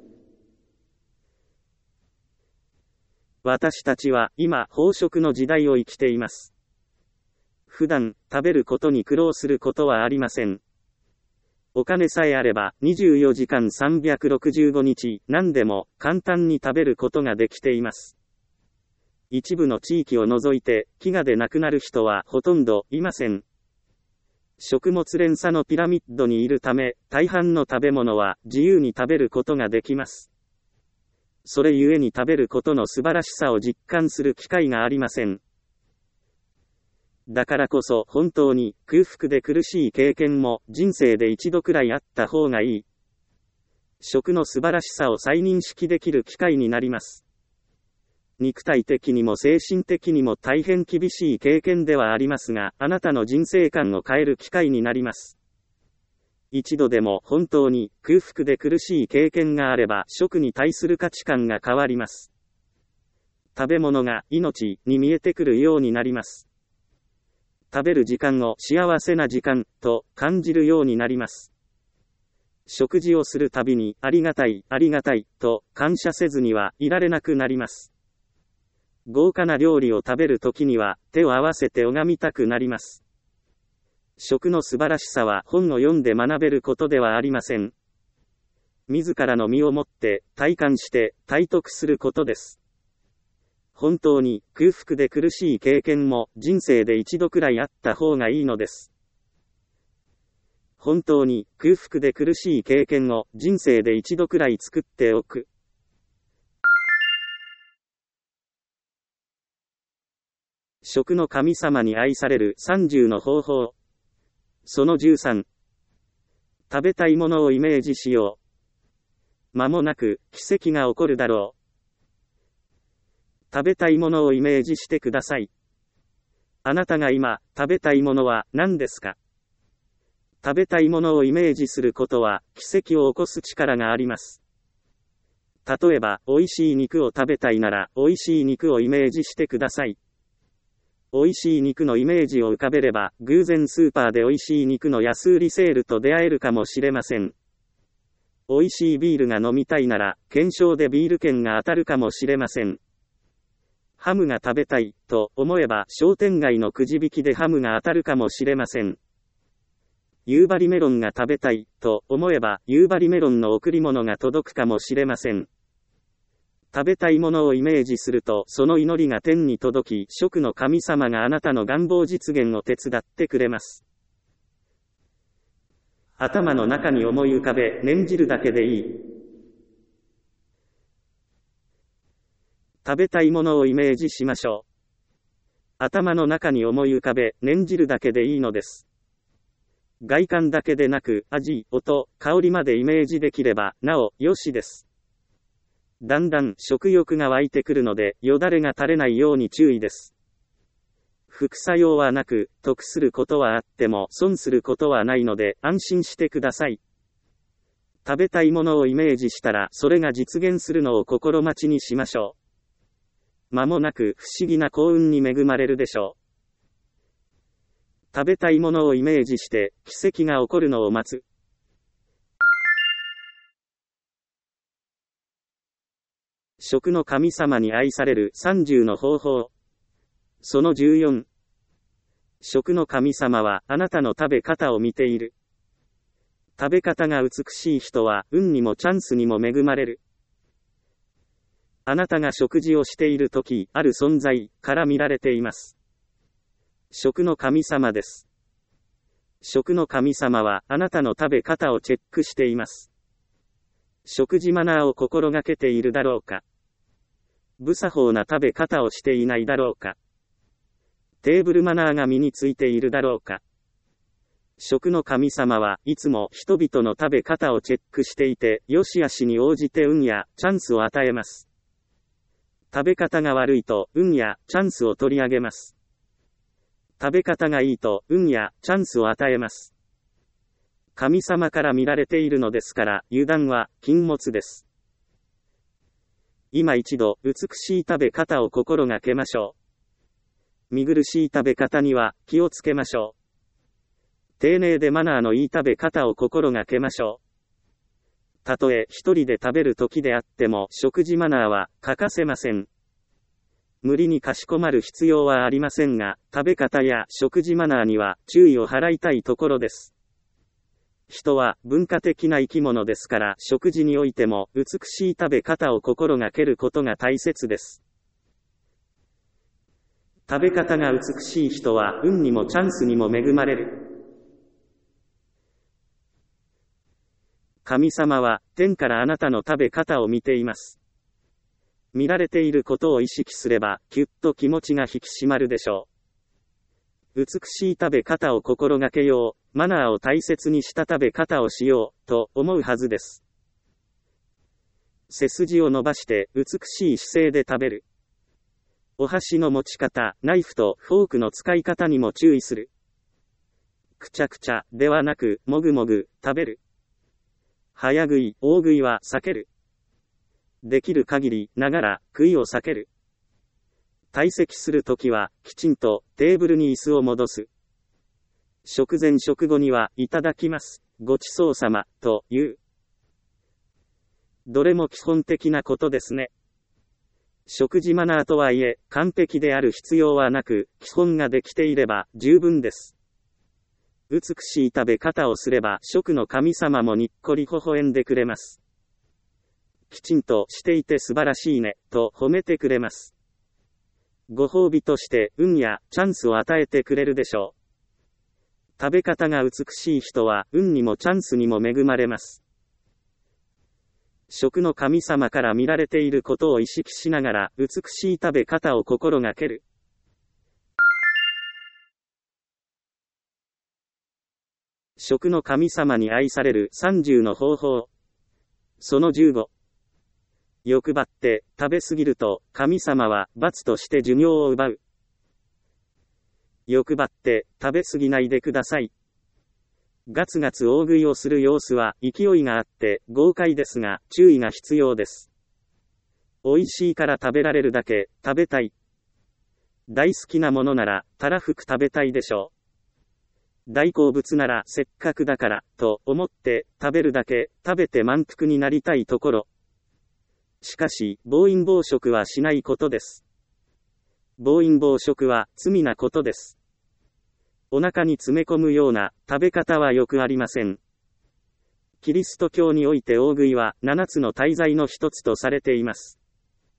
S1: 私たちは今飽食の時代を生きています。普段食べることに苦労することはありません。お金さえあればにじゅうよじかんさんびゃくろくじゅうごにち何でも簡単に食べることができています。一部の地域を除いて飢餓で亡くなる人はほとんどいません。食物連鎖のピラミッドにいるため、大半の食べ物は自由に食べることができます。それゆえに食べることの素晴らしさを実感する機会がありません。だからこそ本当に空腹で苦しい経験も人生で一度くらいあった方がいい。食の素晴らしさを再認識できる機会になります。肉体的にも精神的にも大変厳しい経験ではありますが、あなたの人生観を変える機会になります。一度でも本当に空腹で苦しい経験があれば食に対する価値観が変わります。食べ物が命に見えてくるようになります。食べる時間を幸せな時間と感じるようになります。食事をするたびにありがたい、ありがたいと感謝せずにはいられなくなります。豪華な料理を食べるときには手を合わせて拝みたくなります。食の素晴らしさは本を読んで学べることではありません。自らの身をもって体感して体得することです。本当に空腹で苦しい経験も人生で一度くらいあった方がいいのです。本当に空腹で苦しい経験を人生で一度くらい作っておく。食の神様に愛されるさんじゅうの方法。そのじゅうさん。食べたいものをイメージしよう。間もなく奇跡が起こるだろう。食べたいものをイメージしてください。あなたが今食べたいものは何ですか？食べたいものをイメージすることは奇跡を起こす力があります。例えば、美味しい肉を食べたいなら、美味しい肉をイメージしてください。美味しい肉のイメージを浮かべれば、偶然スーパーで美味しい肉の安売りセールと出会えるかもしれません。美味しいビールが飲みたいなら、懸賞でビール券が当たるかもしれません。ハムが食べたいと思えば、商店街のくじ引きでハムが当たるかもしれません。夕張メロンが食べたいと思えば、夕張メロンの贈り物が届くかもしれません。 食べたいものをイメージすると、その祈りが天に届き、食の神様があなたの願望実現を手伝ってくれます。頭の中に思い浮かべ、念じるだけでいい。食べたいものをイメージしましょう。頭の中に思い浮かべ、念じるだけでいいのです。外観だけでなく、味、音、香りまでイメージできれば、なお、よしです。だんだん食欲が湧いてくるので、よだれが垂れないように注意です。副作用はなく、得することはあっても損することはないので、安心してください。食べたいものをイメージしたら、それが実現するのを心待ちにしましょう。間もなく不思議な幸運に恵まれるでしょう。食べたいものをイメージして、奇跡が起こるのを待つ。食の神様に愛されるさんじゅうの方法。そのじゅうよん。食の神様はあなたの食べ方を見ている。食べ方が美しい人は運にもチャンスにも恵まれる。あなたが食事をしているとき、ある存在から見られています。食の神様です。食の神様はあなたの食べ方をチェックしています。食事マナーを心がけているだろうか。不作法な食べ方をしていないだろうか。テーブルマナーが身についているだろうか。食の神様はいつも人々の食べ方をチェックしていて、良し悪しに応じて運やチャンスを与えます。食べ方が悪いと運やチャンスを取り上げます。食べ方がいいと運やチャンスを与えます。神様から見られているのですから、油断は禁物です。今一度、美しい食べ方を心がけましょう。見苦しい食べ方には気をつけましょう。丁寧でマナーのいい食べ方を心がけましょう。たとえ一人で食べる時であっても、食事マナーは欠かせません。無理にかしこまる必要はありませんが、食べ方や食事マナーには注意を払いたいところです。人は文化的な生き物ですから、食事においても美しい食べ方を心がけることが大切です。食べ方が美しい人は運にもチャンスにも恵まれる。神様は天からあなたの食べ方を見ています。見られていることを意識すれば、きゅっと気持ちが引き締まるでしょう。美しい食べ方を心がけよう、マナーを大切にした食べ方をしよう、と思うはずです。背筋を伸ばして美しい姿勢で食べる。お箸の持ち方、ナイフとフォークの使い方にも注意する。くちゃくちゃではなく、もぐもぐ食べる。早食い、大食いは避ける。できる限りながら食いを避ける。退席するときはきちんとテーブルに椅子を戻す。食前食後にはいただきます、ごちそうさまと言う。どれも基本的なことですね。食事マナーとはいえ完璧である必要はなく、基本ができていれば十分です。美しい食べ方をすれば食の神様もにっこり微笑んでくれます。きちんとしていて素晴らしいね、と褒めてくれます。ご褒美として運やチャンスを与えてくれるでしょう。食べ方が美しい人は運にもチャンスにも恵まれます。食の神様から見られていることを意識しながら美しい食べ方を心がける。食の神様に愛されるさんじゅうの方法。そのじゅうご。欲張って食べ過ぎると神様は罰として寿命を奪う。欲張って食べ過ぎないでください。ガツガツ大食いをする様子は勢いがあって豪快ですが注意が必要です。美味しいから食べられるだけ食べたい。大好きなものならたらふく食べたいでしょう。大好物ならせっかくだからと思って食べるだけ食べて満腹になりたいところ。しかし、暴飲暴食はしないことです。暴飲暴食は罪なことです。お腹に詰め込むような食べ方はよくありません。キリスト教において大食いはななつの大罪の一つとされています。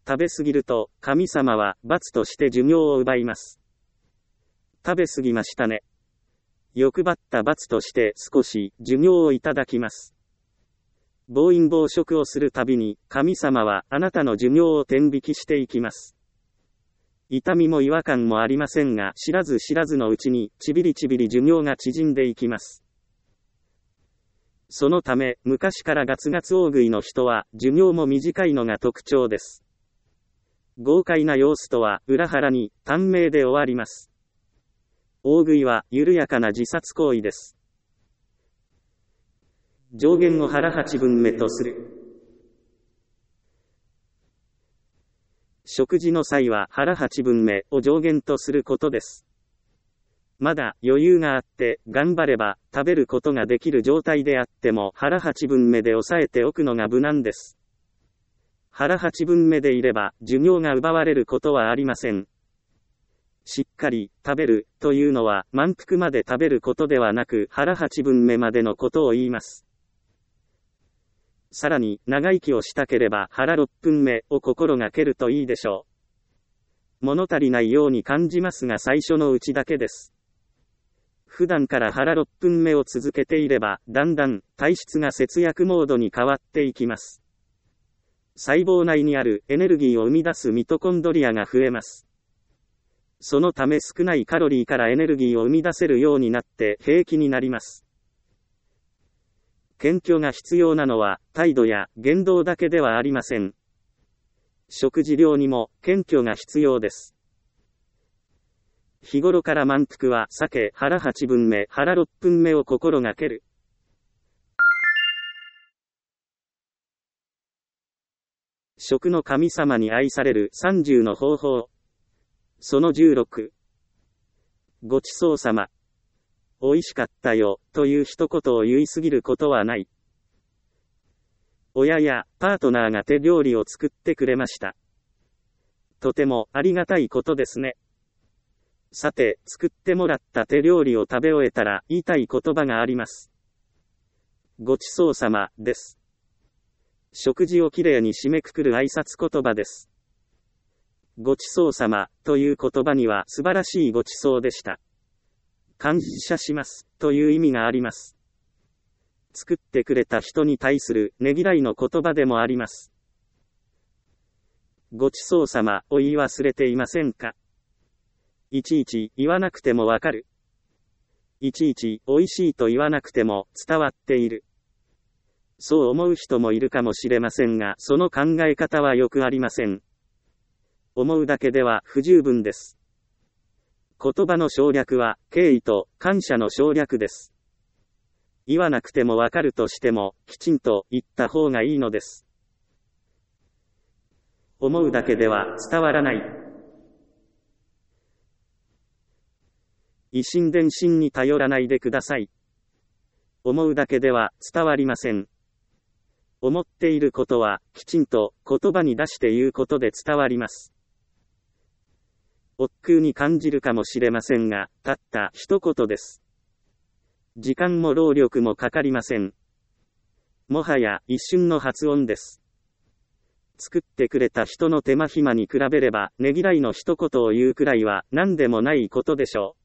S1: 食べ過ぎると、神様は罰として寿命を奪います。食べ過ぎましたね。欲張った罰として少し寿命をいただきます。暴飲暴食をするたびに、神様はあなたの寿命を天引きしていきます。痛みも違和感もありませんが、知らず知らずのうちに、ちびりちびり寿命が縮んでいきます。そのため、昔からガツガツ大食いの人は、寿命も短いのが特徴です。豪快な様子とは、裏腹に、短命で終わります。大食いは、緩やかな自殺行為です。上限を腹八分目とする。食事の際は腹八分目を上限とすることです。まだ余裕があって頑張れば食べることができる状態であっても腹八分目で抑えておくのが無難です。腹八分目でいれば寿命が奪われることはありません。しっかり食べるというのは満腹まで食べることではなく腹八分目までのことを言います。さらに、長生きをしたければ腹ろっぷんめを心がけるといいでしょう。物足りないように感じますが最初のうちだけです。普段から腹ろっぷんめを続けていれば、だんだん体質が節約モードに変わっていきます。細胞内にあるエネルギーを生み出すミトコンドリアが増えます。そのため少ないカロリーからエネルギーを生み出せるようになって平気になります。謙虚が必要なのは、態度や言動だけではありません。食事量にも、謙虚が必要です。日頃から満腹は避け、腹八分目、腹六分目を心がける。食の神様に愛されるさんじゅうの方法。そのじゅうろく。ごちそうさま。美味しかったよ、という一言を言いすぎることはない。親やパートナーが手料理を作ってくれました。とてもありがたいことですね。さて、作ってもらった手料理を食べ終えたら言いたい言葉があります。ごちそうさまです。食事をきれいに締めくくる挨拶言葉です。ごちそうさまという言葉には素晴らしいごちそうでした。感謝します、という意味があります。作ってくれた人に対するねぎらいの言葉でもあります。ごちそうさまを言い忘れていませんか？いちいち言わなくてもわかる。いちいち美味しいと言わなくても伝わっている。そう思う人もいるかもしれませんが、その考え方はよくありません。思うだけでは不十分です。言葉の省略は、敬意と感謝の省略です。言わなくてもわかるとしても、きちんと言った方がいいのです。思うだけでは伝わらない。以心伝心に頼らないでください。思うだけでは伝わりません。思っていることは、きちんと言葉に出して言うことで伝わります。億劫に感じるかもしれませんが、たった一言です。時間も労力もかかりません。もはや一瞬の発音です。作ってくれた人の手間暇に比べれば、ねぎらいの一言を言うくらいは何でもないことでしょう。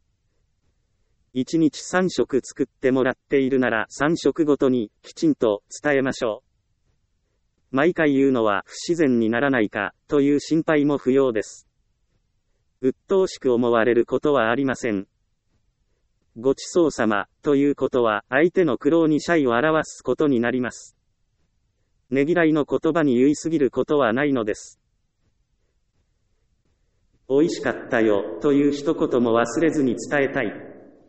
S1: 一日三食作ってもらっているなら三食ごとにきちんと伝えましょう。毎回言うのは不自然にならないかという心配も不要です。鬱陶しく思われることはありません。ごちそうさまということは相手の苦労に謝意を表すことになります。ねぎらいの言葉に言いすぎることはないのです。美味しかったよという一言も忘れずに伝えたい。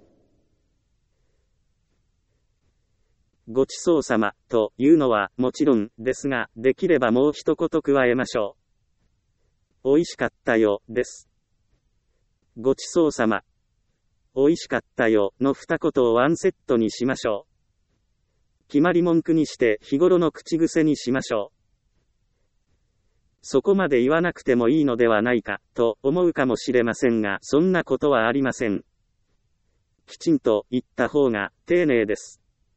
S1: ごちそうさまというのはもちろんですが、できればもう一言加えましょう。美味しかったよです。ごちそうさま。美味しかったよの二言をワンセットにしましょう。決まり文句にして日頃の口癖にしましょう。そこまで言わなくてもいいのではないかと思うかもしれませんが、そんなことはありません。きちんと言った方が丁寧です。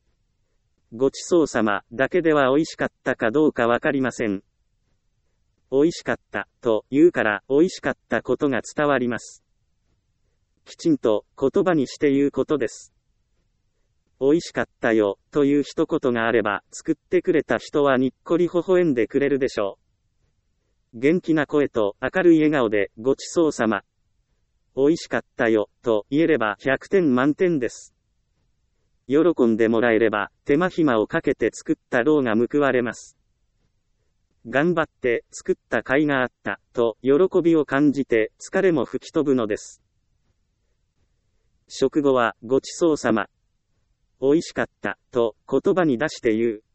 S1: ごちそうさまだけでは美味しかったかどうかわかりません。 美味しかった、と言うから、美味しかったことが伝わります。きちんと、言葉にして言うことです。美味しかったよ、という一言があれば、作ってくれた人はにっこり微笑んでくれるでしょう。元気な声と明るい笑顔で、ごちそうさま。美味しかったよ、と言えればひゃくてん満点です。喜んでもらえれば、手間暇をかけて作った労が報われます。頑張って作った甲斐があった、と喜びを感じて疲れも吹き飛ぶのです。食後は、ごちそうさま。美味しかった、と言葉に出して言う。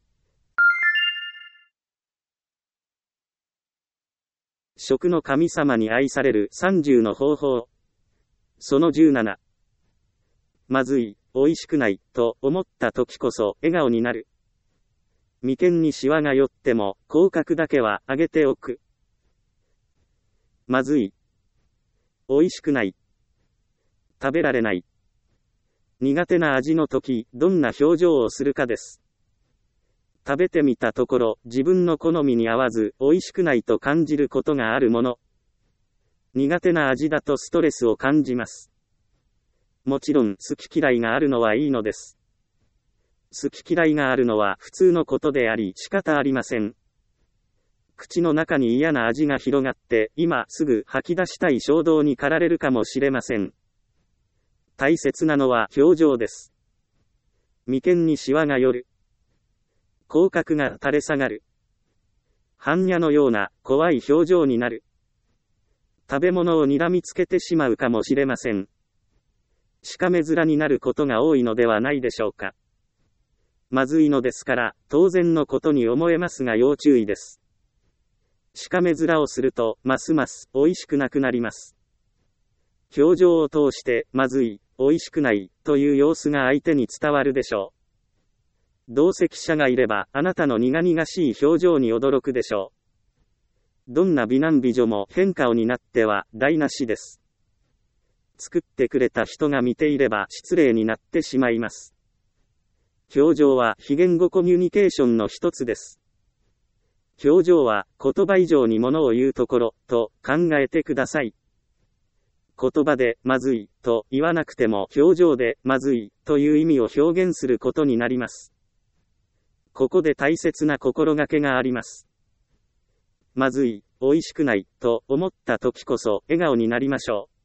S1: 食の神様に愛されるさんじゅうの方法。そのじゅうなな。まずい、美味しくない、と思った時こそ笑顔になる。眉間にシワが寄っても、口角だけは上げておく。まずい。美味しくない。食べられない。苦手な味の時、どんな表情をするかです。食べてみたところ、自分の好みに合わず、美味しくないと感じることがあるもの。苦手な味だとストレスを感じます。もちろん、好き嫌いがあるのはいいのです。好き嫌いがあるのは普通のことであり、仕方ありません。口の中に嫌な味が広がって、今すぐ吐き出したい衝動に駆られるかもしれません。大切なのは表情です。眉間にシワが寄る。口角が垂れ下がる。般若のような怖い表情になる。食べ物を睨みつけてしまうかもしれません。しかめ面になることが多いのではないでしょうか。まずいのですから、当然のことに思えますが要注意です。しかめ面をすると、ますます美味しくなくなります。表情を通して、まずい、美味しくない、という様子が相手に伝わるでしょう。同席者がいれば、あなたの苦々しい表情に驚くでしょう。どんな美男美女も変顔になっては台無しです。作ってくれた人が見ていれば失礼になってしまいます。表情は非言語コミュニケーションの一つです。表情は言葉以上にものを言うところと考えてください。言葉でまずいと言わなくても表情でまずいという意味を表現することになります。ここで大切な心がけがあります。まずい、美味しくないと思った時こそ笑顔になりましょ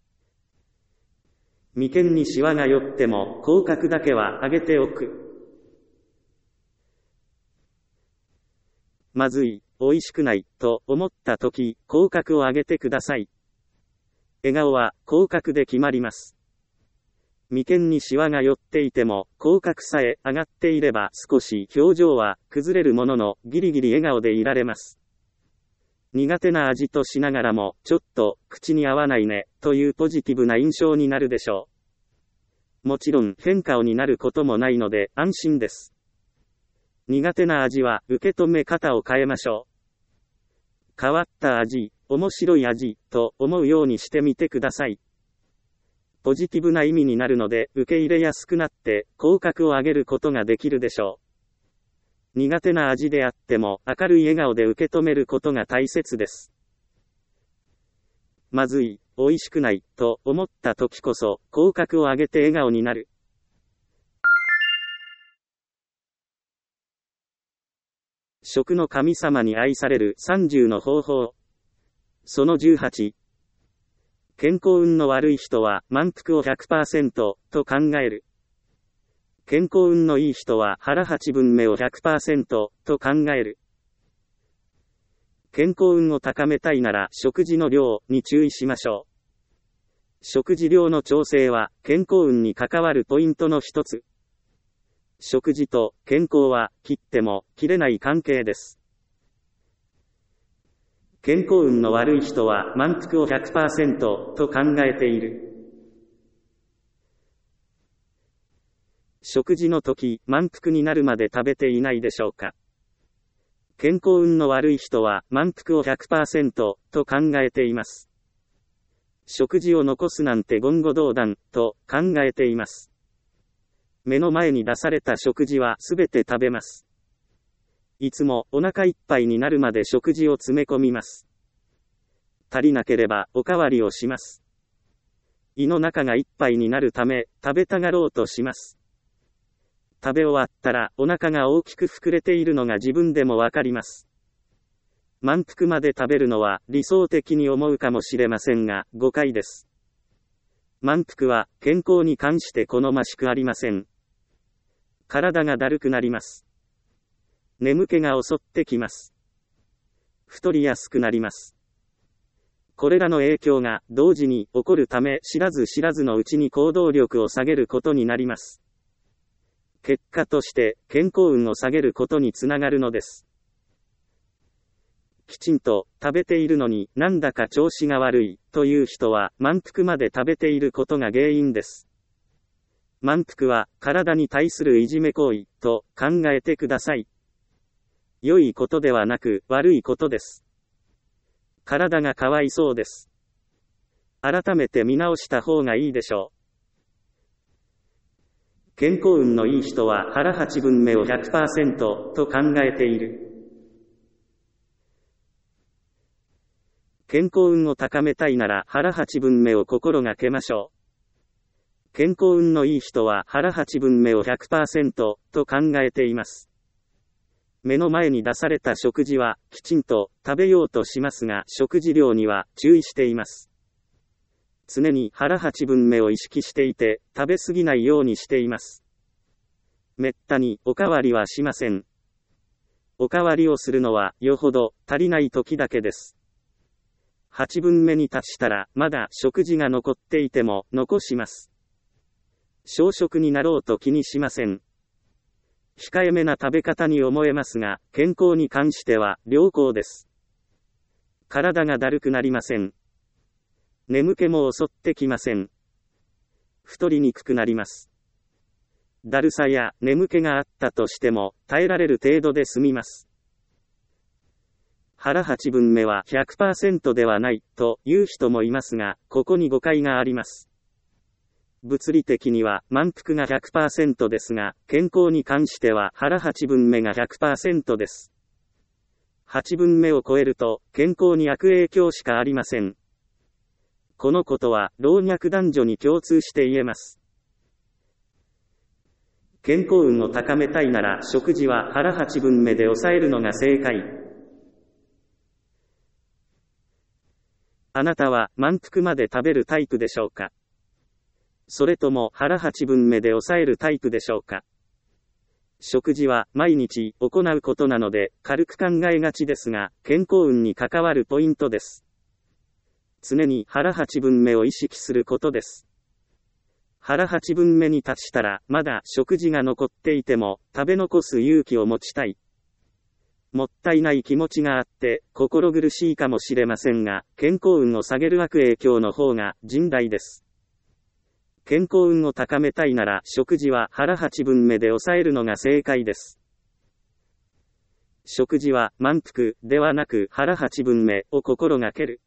S1: う。眉間にシワが寄っても口角だけは上げておく。まずい、美味しくないと思った時、口角を上げてください。笑顔は口角で決まります。眉間にシワが寄っていても、口角さえ上がっていれば少し表情は崩れるもののギリギリ笑顔でいられます。苦手な味としながらも、ちょっと口に合わないね、というポジティブな印象になるでしょう。もちろん変顔になることもないので安心です。苦手な味は受け止め方を変えましょう。変わった味、面白い味、と思うようにしてみてください。ポジティブな意味になるので、受け入れやすくなって、口角を上げることができるでしょう。苦手な味であっても、明るい笑顔で受け止めることが大切です。まずい、美味しくない、と思った時こそ、口角を上げて笑顔になる。食の神様に愛されるさんじゅうの方法。そのじゅうはち。健康運の悪い人は満腹を ひゃくパーセント と考える。健康運のいい人は腹八分目を ひゃくパーセント と考える。健康運を高めたいなら食事の量に注意しましょう。食事量の調整は健康運に関わるポイントの一つ。食事と健康は切っても切れない関係です。健康運の悪い人は満腹を ひゃくパーセント と考えている。食事の時、満腹になるまで食べていないでしょうか。健康運の悪い人は満腹を ひゃくパーセント と考えています。食事を残すなんて言語道断と考えています。目の前に出された食事はすべて食べます。 いつもお腹いっぱいになるまで食事を詰め込みます。足りなければおかわりをします。胃の中がいっぱいになるため、食べたがろうとします。食べ終わったらお腹が大きく膨れているのが自分でもわかります。満腹まで食べるのは理想的に思うかもしれませんが、誤解です。満腹は健康に関して好ましくありません。体がだるくなります。眠気が襲ってきます。太りやすくなります。これらの影響が同時に起こるため、知らず知らずのうちに行動力を下げることになります。結果として健康運を下げることにつながるのです。きちんと食べているのになんだか調子が悪いという人は満腹まで食べていることが原因です。満腹は体に対するいじめ行為と考えてください。良いことではなく悪いことです。体がかわいそうです。改めて見直した方がいいでしょう。健康運のいい人は腹八分目を ひゃくパーセント と考えている。健康運を高めたいなら腹八分目を心がけましょう。健康運のいい人は腹八分目を ひゃくパーセント と考えています。目の前に出された食事はきちんと食べようとしますが、食事量には注意しています。常に腹八分目を意識していて、食べ過ぎないようにしています。めったにおかわりはしません。おかわりをするのはよほど足りない時だけです。八分目に達したらまだ食事が残っていても残します。小食になろうと気にしません。控えめな食べ方に思えますが、健康に関しては良好です。体がだるくなりません。眠気も襲ってきません。太りにくくなります。だるさや眠気があったとしても耐えられる程度で済みます。腹八分目は ひゃくパーセント ではないという人もいますが、ここに誤解があります。物理的には満腹が ひゃくパーセント ですが、健康に関しては腹八分目が ひゃくパーセント です。八分目を超えると健康に悪影響しかありません。このことは老若男女に共通して言えます。健康運を高めたいなら食事は腹八分目で抑えるのが正解。あなたは満腹まで食べるタイプでしょうか？それとも腹八分目で抑えるタイプでしょうか？食事は毎日行うことなので軽く考えがちですが、健康運に関わるポイントです。常に腹八分目を意識することです。腹八分目に達したらまだ食事が残っていても食べ残す勇気を持ちたい。もったいない気持ちがあって心苦しいかもしれませんが、健康運を下げる悪影響の方が甚大です。健康運を高めたいなら食事は腹八分目で抑えるのが正解です。食事は満腹ではなく腹八分目を心がける。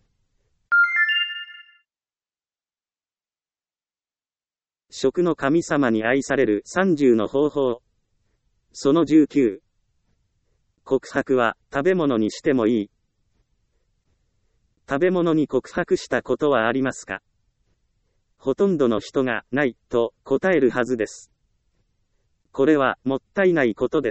S1: 食の神様に愛されるさんじゅうの方法。そのじゅうきゅう。告白は食べ物にしてもいい。食べ物に告白したことはありますか？ほとんどの人がないと答えるはずです。これはもったいないことです。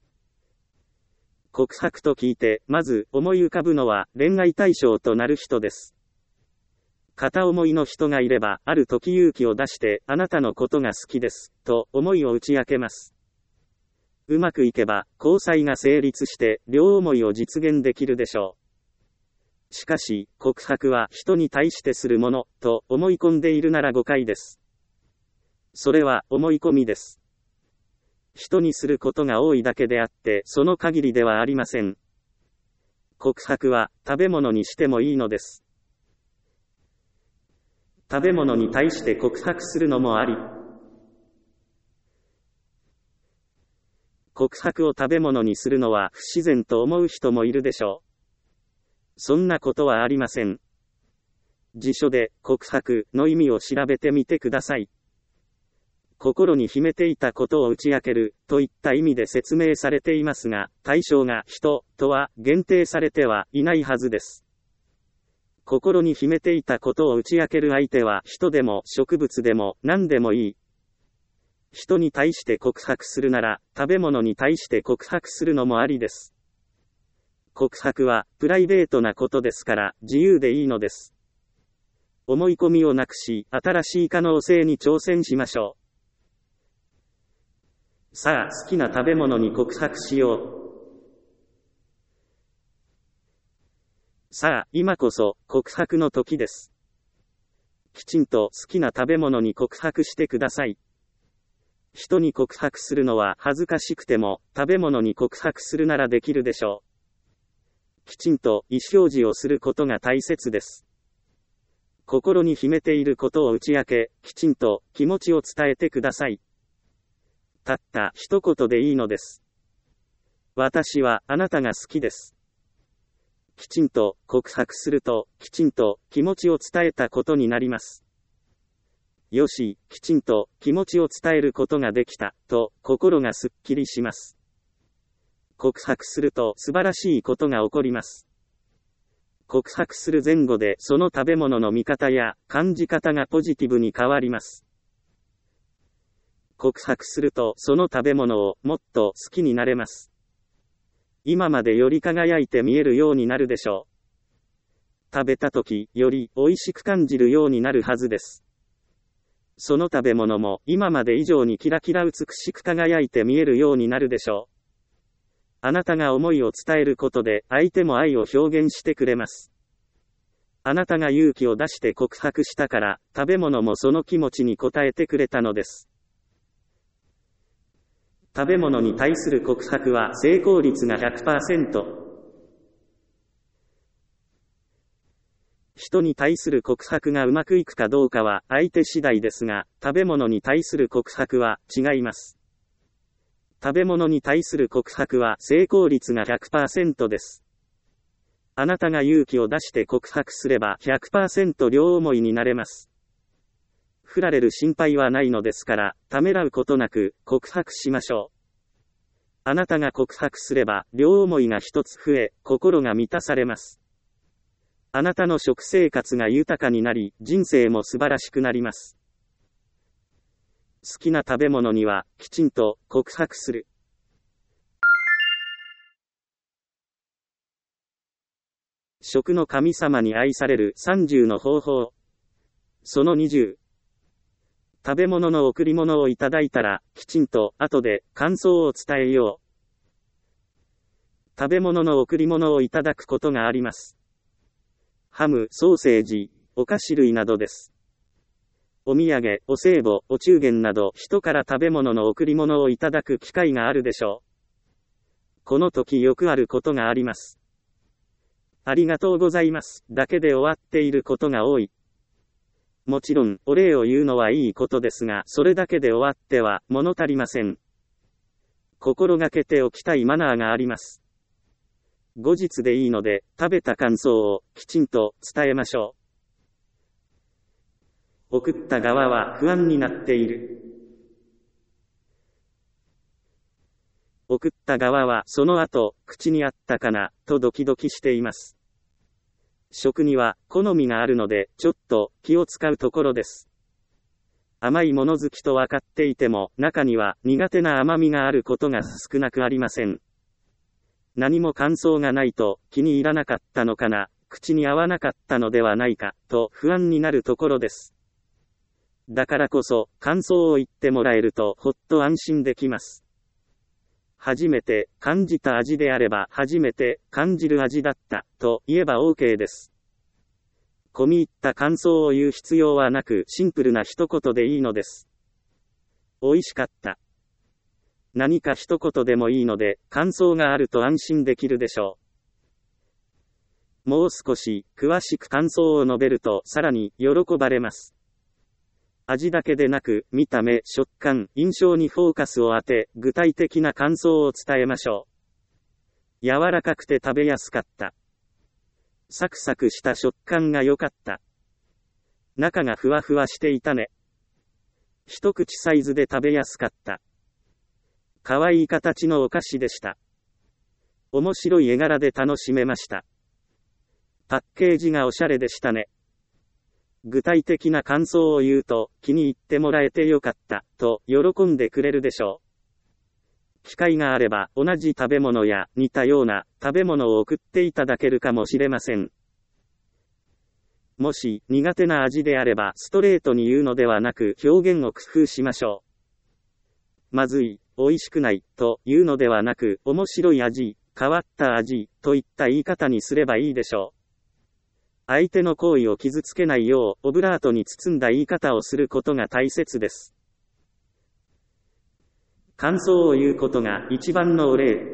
S1: 告白と聞いてまず思い浮かぶのは恋愛対象となる人です。片思いの人がいればある時勇気を出してあなたのことが好きですと思いを打ち明けます。うまくいけば交際が成立して両思いを実現できるでしょう。しかし、告白は人に対してするものと思い込んでいるなら誤解です。それは思い込みです。人にすることが多いだけであって、その限りではありません。告白は食べ物にしてもいいのです。食べ物に対して告白するのもあり。告白を食べ物にするのは不自然と思う人もいるでしょう。そんなことはありません。辞書で告白の意味を調べてみてください。 心に秘めていたことを打ち明ける、といった意味で説明されていますが、対象が人、とは限定されてはいないはずです。心に秘めていたことを打ち明ける相手は人でも植物でも何でもいい。人に対して告白するなら、食べ物に対して告白するのもありです。告白はプライベートなことですから自由でいいのです。思い込みをなくし、新しい可能性に挑戦しましょう。さあ、好きな食べ物に告白しよう。さあ、今こそ告白の時です。きちんと好きな食べ物に告白してください。人に告白するのは恥ずかしくても、食べ物に告白するならできるでしょう。きちんと意思表示をすることが大切です。心に秘めていることを打ち明け、きちんと気持ちを伝えてください。たった一言でいいのです。私はあなたが好きです。きちんと告白すると、きちんと気持ちを伝えたことになります。よし、きちんと気持ちを伝えることができた、と心がすっきりします。告白すると素晴らしいことが起こります。告白する前後でその食べ物の見方や感じ方がポジティブに変わります。告白するとその食べ物をもっと好きになれます。今までより輝いて見えるようになるでしょう。食べたときより美味しく感じるようになるはずです。その食べ物も今まで以上にキラキラ美しく輝いて見えるようになるでしょう。あなたが思いを伝えることで相手も愛を表現してくれます。あなたが勇気を出して告白したから食べ物もその気持ちに応えてくれたのです。食べ物に対する告白は成功率が ひゃくパーセント。人に対する告白がうまくいくかどうかは相手次第ですが、食べ物に対する告白は違います。食べ物に対する告白は成功率が ひゃくパーセント です。あなたが勇気を出して告白すれば ひゃくパーセント 両思いになれます。振られる心配はないのですから、ためらうことなく告白しましょう。あなたが告白すれば両思いが一つ増え、心が満たされます。あなたの食生活が豊かになり、人生も素晴らしくなります。好きな食べ物には、きちんと告白する。食の神様に愛されるさんじゅうの方法。そのにじゅう。食べ物の贈り物をいただいたら、きちんと後で感想を伝えよう。食べ物の贈り物をいただくことがあります。ハム、ソーセージ、お菓子類などです。お土産、お歳暮、お中元など人から食べ物の贈り物をいただく機会があるでしょう。この時よくあることがあります。ありがとうございます。だけで終わっていることが多い。もちろん、お礼を言うのはいいことですが、それだけで終わっては物足りません。心がけておきたいマナーがあります。後日でいいので、食べた感想をきちんと伝えましょう。送った側は不安になっている。送った側はその後、口にあったかな、とドキドキしています。食には好みがあるので、ちょっと気を使うところです。甘いもの好きと分かっていても、中には苦手な甘みがあることが少なくありません。何も感想がないと気に入らなかったのかな、口に合わなかったのではないか、と不安になるところです。だからこそ、感想を言ってもらえるとほっと安心できます。初めて感じた味であれば初めて感じる味だったと言えば OK です。込み入った感想を言う必要はなくシンプルな一言でいいのです。美味しかった。何か一言でもいいので感想があると安心できるでしょう。もう少し詳しく感想を述べるとさらに喜ばれます。味だけでなく、見た目、食感、印象にフォーカスを当て、具体的な感想を伝えましょう。柔らかくて食べやすかった。サクサクした食感が良かった。中がふわふわしていたね。 一口サイズで食べやすかった。可愛い形のお菓子でした。面白い絵柄で楽しめました。パッケージがおしゃれでしたね。具体的な感想を言うと、気に入ってもらえてよかった、と喜んでくれるでしょう。機会があれば同じ食べ物や似たような食べ物を送っていただけるかもしれません。もし苦手な味であればストレートに言うのではなく表現を工夫しましょう。まずい、美味しくない、というのではなく面白い味、変わった味、といった言い方にすればいいでしょう。相手の行為を傷つけないようオブラートに包んだ言い方をすることが大切です。感想を言うことが一番のお礼。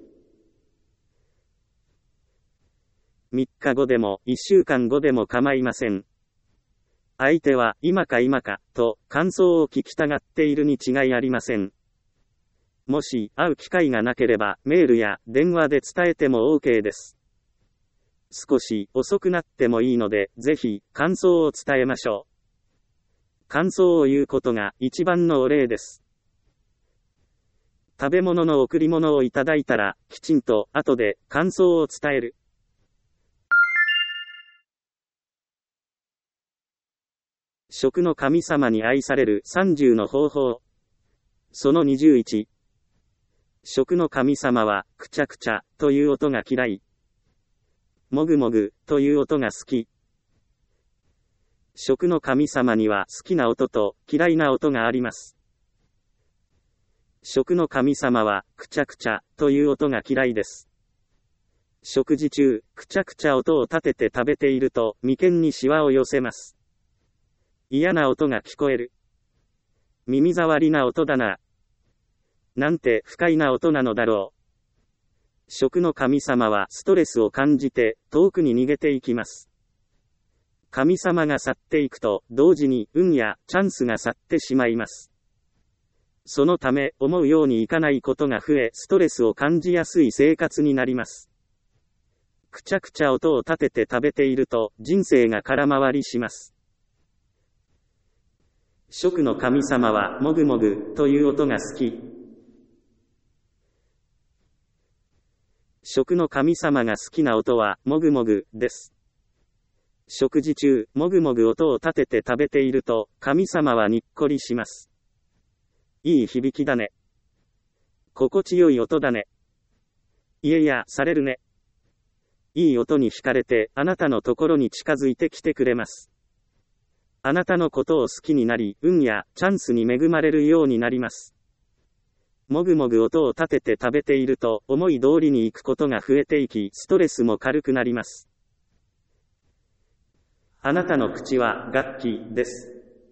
S1: みっかごでもいっしゅうかんごでも構いません。相手は今か今かと感想を聞きたがっているに違いありません。もし会う機会がなければメールや電話で伝えても OK です。少し遅くなってもいいのでぜひ感想を伝えましょう。感想を言うことが一番のお礼です。食べ物の贈り物をいただいたらきちんと後で感想を伝える。食の神様に愛されるさんじゅうの方法。そのにじゅういち。食の神様はくちゃくちゃという音が嫌い。もぐもぐという音が好き。食の神様には好きな音と嫌いな音があります。食の神様はくちゃくちゃという音が嫌いです。食事中、くちゃくちゃ音を立てて食べていると眉間にシワを寄せます。嫌な音が聞こえる。耳障りな音だな。なんて不快な音なのだろう。食の神様はストレスを感じて遠くに逃げていきます。神様が去っていくと同時に運やチャンスが去ってしまいます。そのため思うようにいかないことが増えストレスを感じやすい生活になります。くちゃくちゃ音を立てて食べていると人生が空回りします。食の神様はもぐもぐという音が好き。食の神様が好きな音はもぐもぐです。食事中、もぐもぐ音を立てて食べていると神様はにっこりします。いい響きだね。心地よい音だね。いえやされるね。いい音に惹かれてあなたのところに近づいてきてくれます。あなたのことを好きになり、運やチャンスに恵まれるようになります。もぐもぐ音を立てて食べていると、思い通りに行くことが増えていき、ストレスも軽くなります。あなたの口は楽器です。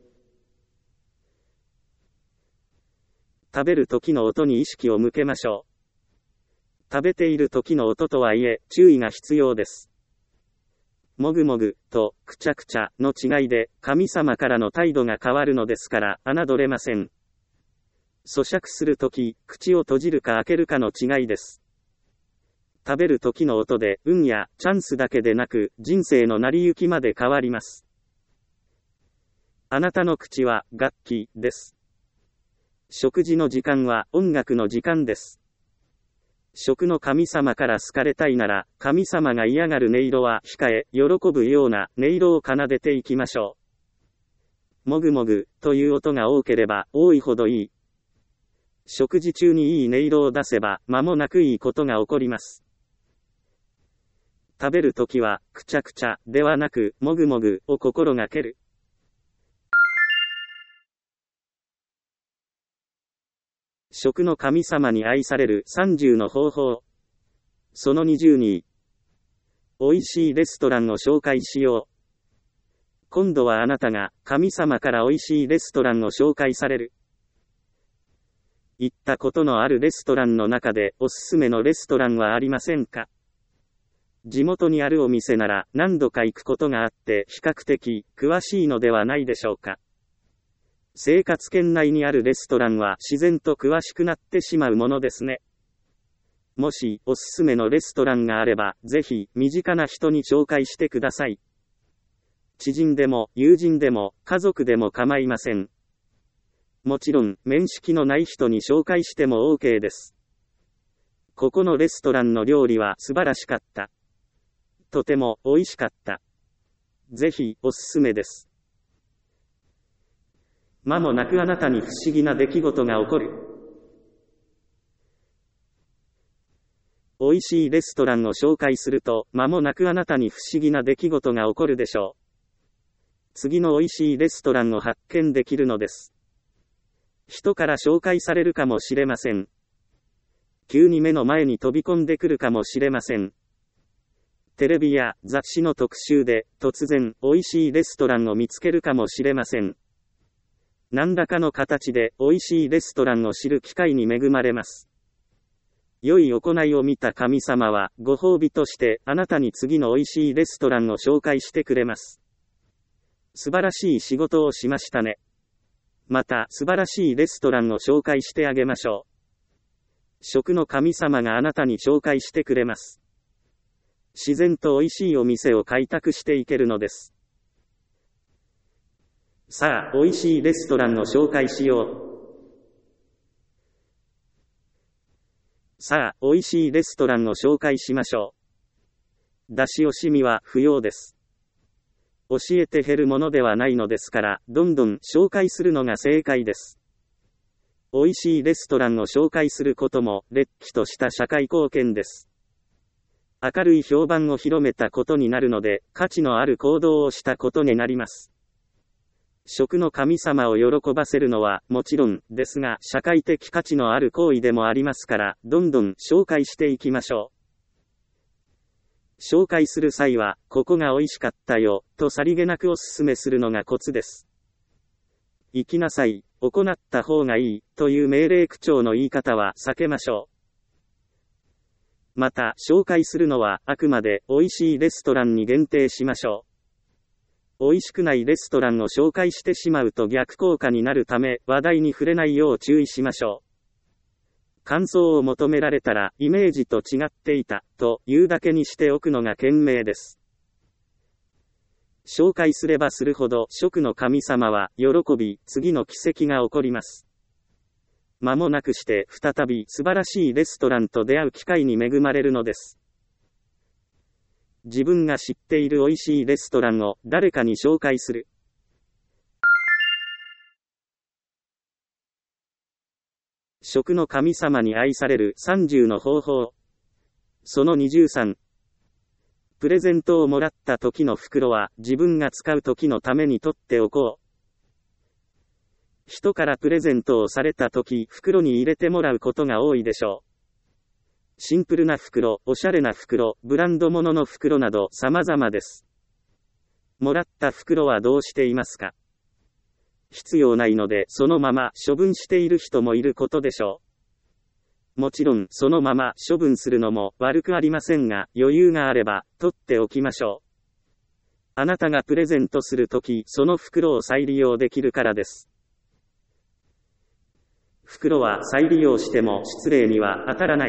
S1: 食べる時の音に意識を向けましょう。食べている時の音とはいえ、注意が必要です。もぐもぐとくちゃくちゃの違いで神様からの態度が変わるのですから侮れません。咀嚼するとき、口を閉じるか開けるかの違いです。食べる時の音で運やチャンスだけでなく人生の成り行きまで変わります。あなたの口は楽器です。食事の時間は音楽の時間です。食の神様から好かれたいなら、神様が嫌がる音色は控え、喜ぶような音色を奏でていきましょう。もぐもぐという音が多ければ多いほどいい。食事中にいい音色を出せば間もなくいいことが起こります。食べるときはくちゃくちゃではなくもぐもぐを心がける。食の神様に愛されるさんじゅうの方法。そのにじゅうに。美味しいレストランを紹介しよう。今度はあなたが神様から美味しいレストランを紹介される。行ったことのあるレストランの中でおすすめのレストランはありませんか？地元にあるお店なら何度か行くことがあって比較的詳しいのではないでしょうか。生活圏内にあるレストランは自然と詳しくなってしまうものですね。もしおすすめのレストランがあれば、ぜひ身近な人に紹介してください。知人でも友人でも家族でも構いません。 もちろん、面識のない人に紹介しても OK です。ここのレストランの料理は素晴らしかった。とても美味しかった。ぜひ、おすすめです。間もなくあなたに不思議な出来事が起こる。美味しいレストランを紹介すると、間もなくあなたに不思議な出来事が起こるでしょう。次の美味しいレストランを発見できるのです。人から紹介されるかもしれません。急に目の前に飛び込んでくるかもしれません。テレビや雑誌の特集で突然美味しいレストランを見つけるかもしれません。何らかの形で美味しいレストランを知る機会に恵まれます。良い行いを見た神様はご褒美としてあなたに次の美味しいレストランを紹介してくれます。素晴らしい仕事をしましたね。また素晴らしいレストランを紹介してあげましょう。食の神様があなたに紹介してくれます。自然と美味しいお店を開拓していけるのです。さあ、美味しいレストランを紹介しよう。さあ、美味しいレストランを紹介しましょう。出し惜しみは不要です。教えて減るものではないのですから、どんどん紹介するのが正解です。美味しいレストランを紹介することも、れっきとした社会貢献です。明るい評判を広めたことになるので、価値のある行動をしたことになります。食の神様を喜ばせるのはもちろんですが、社会的価値のある行為でもありますから、どんどん紹介していきましょう。紹介する際は、ここが美味しかったよ、とさりげなくお勧めするのがコツです。行きなさい、行った方がいい、という命令口調の言い方は避けましょう。また、紹介するのはあくまで美味しいレストランに限定しましょう。美味しくないレストランを紹介してしまうと逆効果になるため、話題に触れないよう注意しましょう。感想を求められたら、イメージと違っていた、というだけにしておくのが賢明です。紹介すればするほど、食の神様は、喜び、次の奇跡が起こります。間もなくして、再び素晴らしいレストランと出会う機会に恵まれるのです。自分が知っている美味しいレストランを誰かに紹介する。食の神様に愛されるさんじゅうの方法。そのにじゅうさん。プレゼントをもらった時の袋は自分が使う時のために取っておこう。人からプレゼントをされた時、袋に入れてもらうことが多いでしょう。シンプルな袋、おしゃれな袋、ブランド物の袋など様々です。もらった袋はどうしていますか？必要ないのでそのまま処分している人もいることでしょう。もちろんそのまま処分するのも悪くありませんが、余裕があれば取っておきましょう。あなたがプレゼントするとき、その袋を再利用できるからです。袋は再利用しても失礼には当たらない。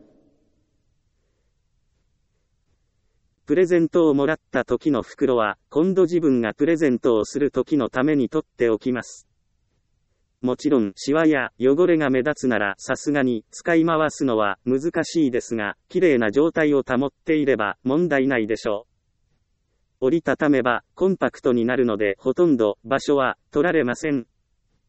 S1: プレゼントをもらった時の袋は、今度自分がプレゼントをする時のために取っておきます。もちろん、シワや汚れが目立つならさすがに使い回すのは難しいですが、綺麗な状態を保っていれば問題ないでしょう。折りたためばコンパクトになるのでほとんど場所は取られません。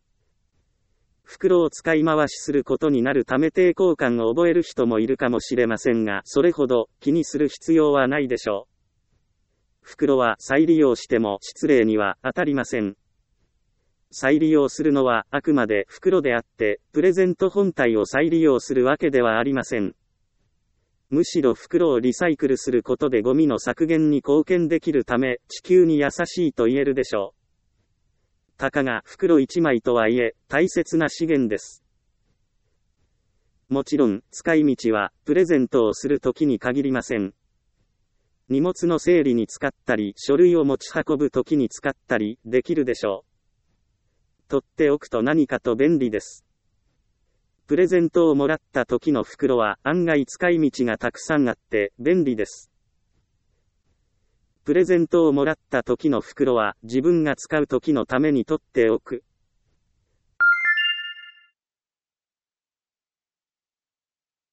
S1: 袋を使い回しすることになるため抵抗感を覚える人もいるかもしれませんが、それほど気にする必要はないでしょう。袋は再利用しても失礼には当たりません。再利用するのはあくまで袋であって、プレゼント本体を再利用するわけではありません。むしろ袋をリサイクルすることでゴミの削減に貢献できるため、地球に優しいと言えるでしょう。たかが袋一枚とはいえ、大切な資源です。もちろん、使い道は、プレゼントをするときに限りません。荷物の整理に使ったり、書類を持ち運ぶときに使ったり、できるでしょう。取っておくと何かと便利です。プレゼントをもらった時の袋は、案外使い道がたくさんあって、便利です。プレゼントをもらった時の袋は自分が使う時のために取っておく。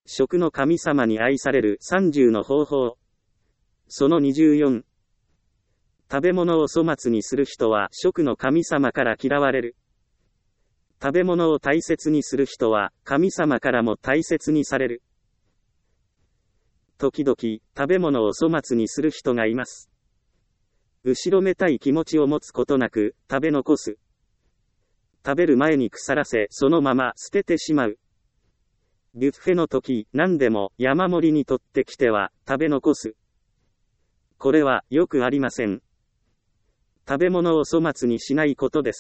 S1: 食の神様に愛されるさんじゅうの方法。そのにじゅうよん。食べ物を粗末にする人は食の神様から嫌われる。食べ物を大切にする人は神様からも大切にされる。時々、食べ物を粗末にする人がいます。後ろめたい気持ちを持つことなく、食べ残す。食べる前に腐らせ、そのまま捨ててしまう。ビュッフェの時、何でも山盛りに取ってきては、食べ残す。これは、よくありません。食べ物を粗末にしないことです。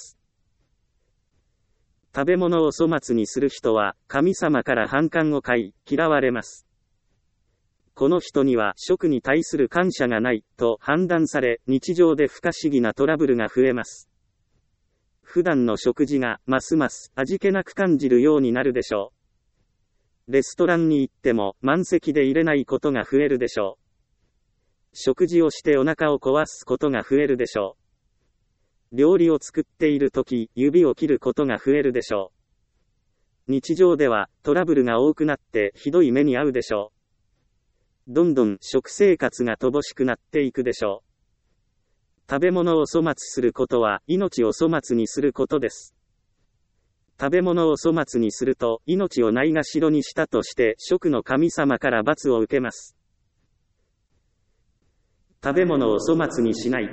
S1: 食べ物を粗末にする人は、神様から反感を買い、嫌われます。この人には食に対する感謝がない、と判断され、日常で不可思議なトラブルが増えます。普段の食事が、ますます味気なく感じるようになるでしょう。レストランに行っても、満席で入れないことが増えるでしょう。食事をしてお腹を壊すことが増えるでしょう。料理を作っているとき、指を切ることが増えるでしょう。日常では、トラブルが多くなって、ひどい目に遭うでしょう。どんどん食生活が乏しくなっていくでしょう。食べ物を粗末することは、命を粗末にすることです。食べ物を粗末にすると、命をないがしろにしたとして、食の神様から罰を受けます。食べ物を粗末にしない。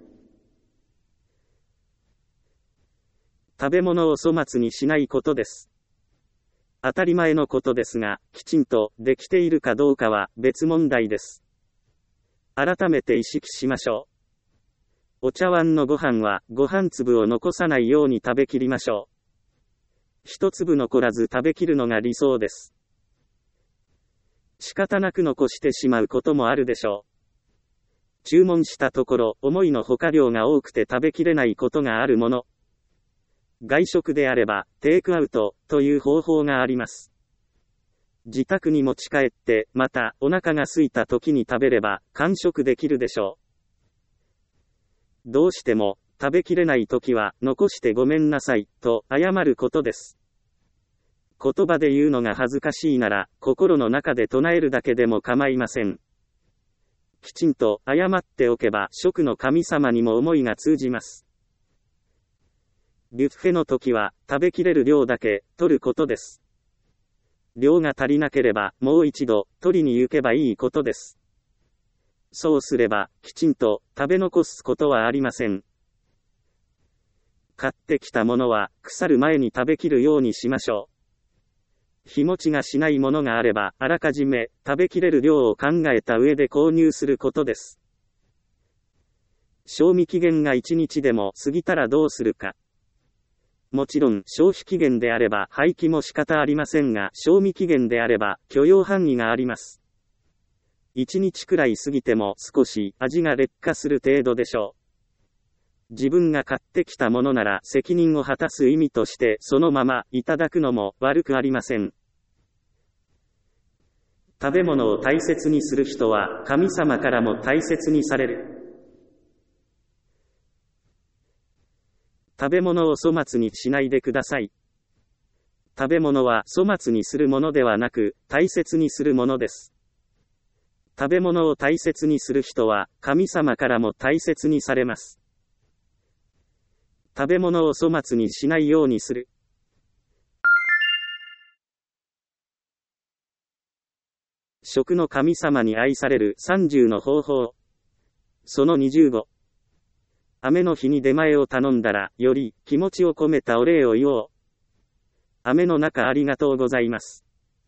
S1: 食べ物を粗末にしないことです。当たり前のことですが、きちんとできているかどうかは別問題です。改めて意識しましょう。お茶碗のご飯はご飯粒を残さないように食べきりましょう。一粒残らず食べきるのが理想です。仕方なく残してしまうこともあるでしょう。注文したところ、思いのほか量が多くて食べきれないことがあるもの。外食であれば、テイクアウト、という方法があります。自宅に持ち帰って、また、お腹が空いた時に食べれば、完食できるでしょう。どうしても、食べきれない時は、残してごめんなさい、と、謝ることです。言葉で言うのが恥ずかしいなら、心の中で唱えるだけでも構いません。きちんと、謝っておけば、食の神様にも思いが通じます。ビュッフェの時は、食べきれる量だけ、取ることです。量が足りなければ、もう一度、取りに行けばいいことです。そうすれば、きちんと、食べ残すことはありません。買ってきたものは、腐る前に食べきるようにしましょう。日持ちがしないものがあれば、あらかじめ、食べきれる量を考えた上で購入することです。賞味期限がいちにちでも過ぎたらどうするか。もちろん、消費期限であれば廃棄も仕方ありませんが、賞味期限であれば許容範囲があります。いちにちくらい過ぎても少し味が劣化する程度でしょう。自分が買ってきたものなら責任を果たす意味としてそのままいただくのも悪くありません。食べ物を大切にする人は神様からも大切にされる。食べ物を粗末にしないでください。食べ物は粗末にするものではなく、大切にするものです。食べ物を大切にする人は、神様からも大切にされます。食べ物を粗末にしないようにする。食の神様に愛されるさんじゅうの方法。そのにじゅうご。雨の日に出前を頼んだら、より気持ちを込めたお礼を言おう。雨の中ありがとうございます。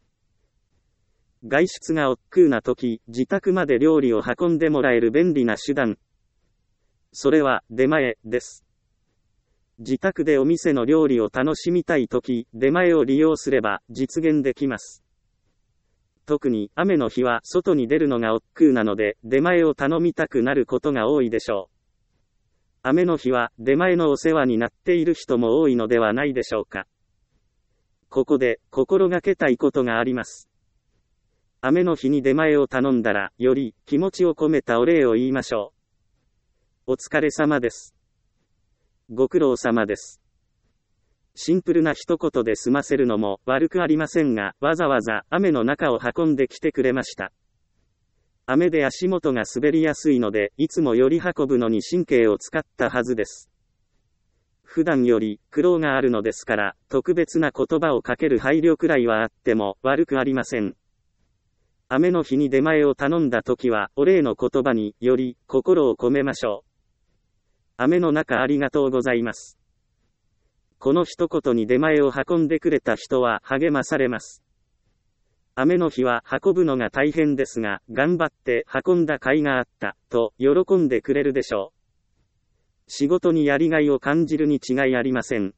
S1: 外出が億劫な時、自宅まで料理を運んでもらえる便利な手段。それは、出前、です。自宅でお店の料理を楽しみたい時、出前を利用すれば、実現できます。特に、雨の日は外に出るのが億劫なので、出前を頼みたくなることが多いでしょう。雨の日は出前のお世話になっている人も多いのではないでしょうか。ここで心がけたいことがあります。雨の日に出前を頼んだら、より気持ちを込めたお礼を言いましょう。お疲れ様です。ご苦労様です。 シンプルな一言で済ませるのも悪くありませんが、わざわざ雨の中を運んできてくれました。雨で足元が滑りやすいので、いつもより運ぶのに神経を使ったはずです。普段より苦労があるのですから、特別な言葉をかける配慮くらいはあっても悪くありません。雨の日に出前を頼んだときは、お礼の言葉により心を込めましょう。雨の中ありがとうございます。この一言に出前を運んでくれた人は励まされます。雨の日は運ぶのが大変ですが、頑張って運んだ甲斐があった、と喜んでくれるでしょう。仕事にやりがいを感じるに違いありません。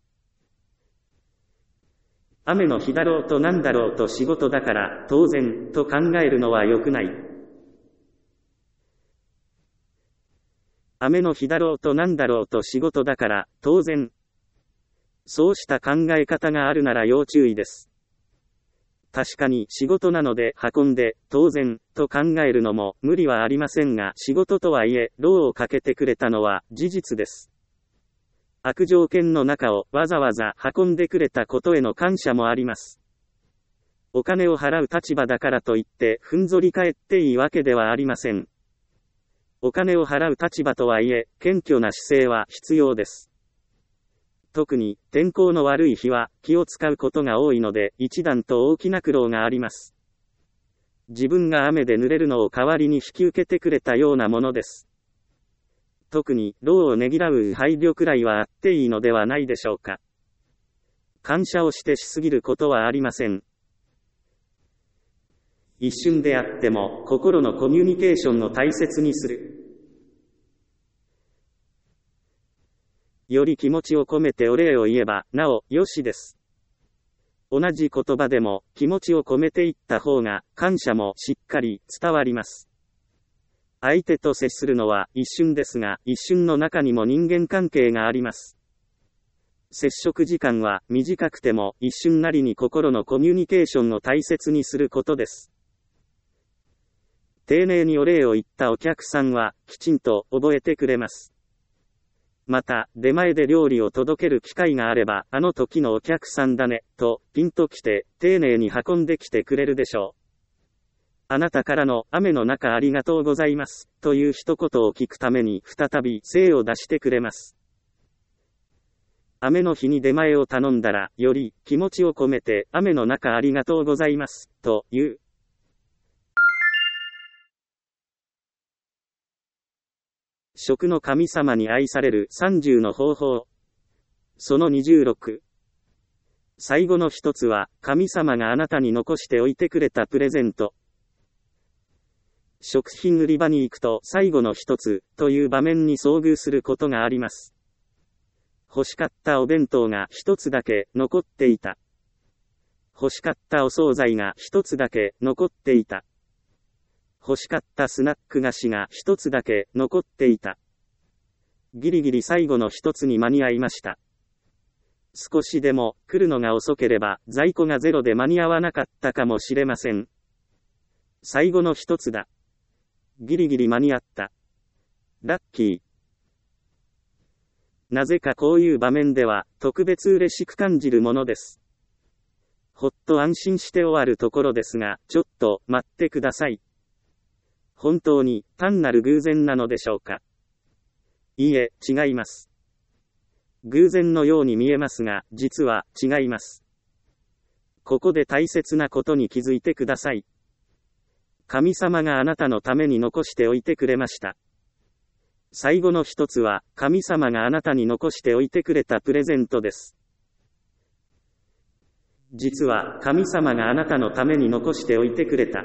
S1: 雨の日だろうとなんだろうと仕事だから当然と考えるのは良くない。雨の日だろうとなんだろうと仕事だから当然。そうした考え方があるなら要注意です。確かに仕事なので運んで当然と考えるのも無理はありませんが、仕事とはいえ労をかけてくれたのは事実です。悪条件の中をわざわざ運んでくれたことへの感謝もあります。お金を払う立場だからといってふんぞり返っていいわけではありません。お金を払う立場とはいえ謙虚な姿勢は必要です。特に天候の悪い日は気を使うことが多いので一段と大きな苦労があります。自分が雨で濡れるのを代わりに引き受けてくれたようなものです。特に労をねぎらう配慮くらいはあっていいのではないでしょうか。感謝をしてしすぎることはありません。一瞬であっても心のコミュニケーションを大切にする。より気持ちを込めてお礼を言えば、なお、よしです。同じ言葉でも、気持ちを込めていった方が、感謝もしっかり伝わります。相手と接するのは一瞬ですが、一瞬の中にも人間関係があります。接触時間は短くても、一瞬なりに心のコミュニケーションを大切にすることです。丁寧にお礼を言ったお客さんは、きちんと覚えてくれます。また、出前で料理を届ける機会があれば、あの時のお客さんだね、と、ピンときて、丁寧に運んできてくれるでしょう。あなたからの、雨の中ありがとうございます、という一言を聞くために、再び、精を出してくれます。雨の日に出前を頼んだら、より、気持ちを込めて、雨の中ありがとうございます、という。食の神様に愛されるさんじゅうの方法。そのにじゅうろく。最後の一つは、神様があなたに残しておいてくれたプレゼント。食品売り場に行くと最後の一つという場面に遭遇することがあります。欲しかったお弁当が一つだけ残っていた。欲しかったお惣菜が一つだけ残っていた。欲しかったスナック菓子が一つだけ残っていた。ギリギリ最後の一つに間に合いました。少しでも来るのが遅ければ在庫がゼロで間に合わなかったかもしれません。最後の一つだ。ギリギリ間に合った。ラッキー。なぜかこういう場面では特別嬉しく感じるものです。ほっと安心して終わるところですが、ちょっと待ってください。本当に単なる偶然なのでしょうか。いいえ、違います。偶然のように見えますが、実は違います。ここで大切なことに気づいてください。神様があなたのために残しておいてくれました。最後の一つは、神様があなたに残しておいてくれたプレゼントです。実は、神様があなたのために残しておいてくれた。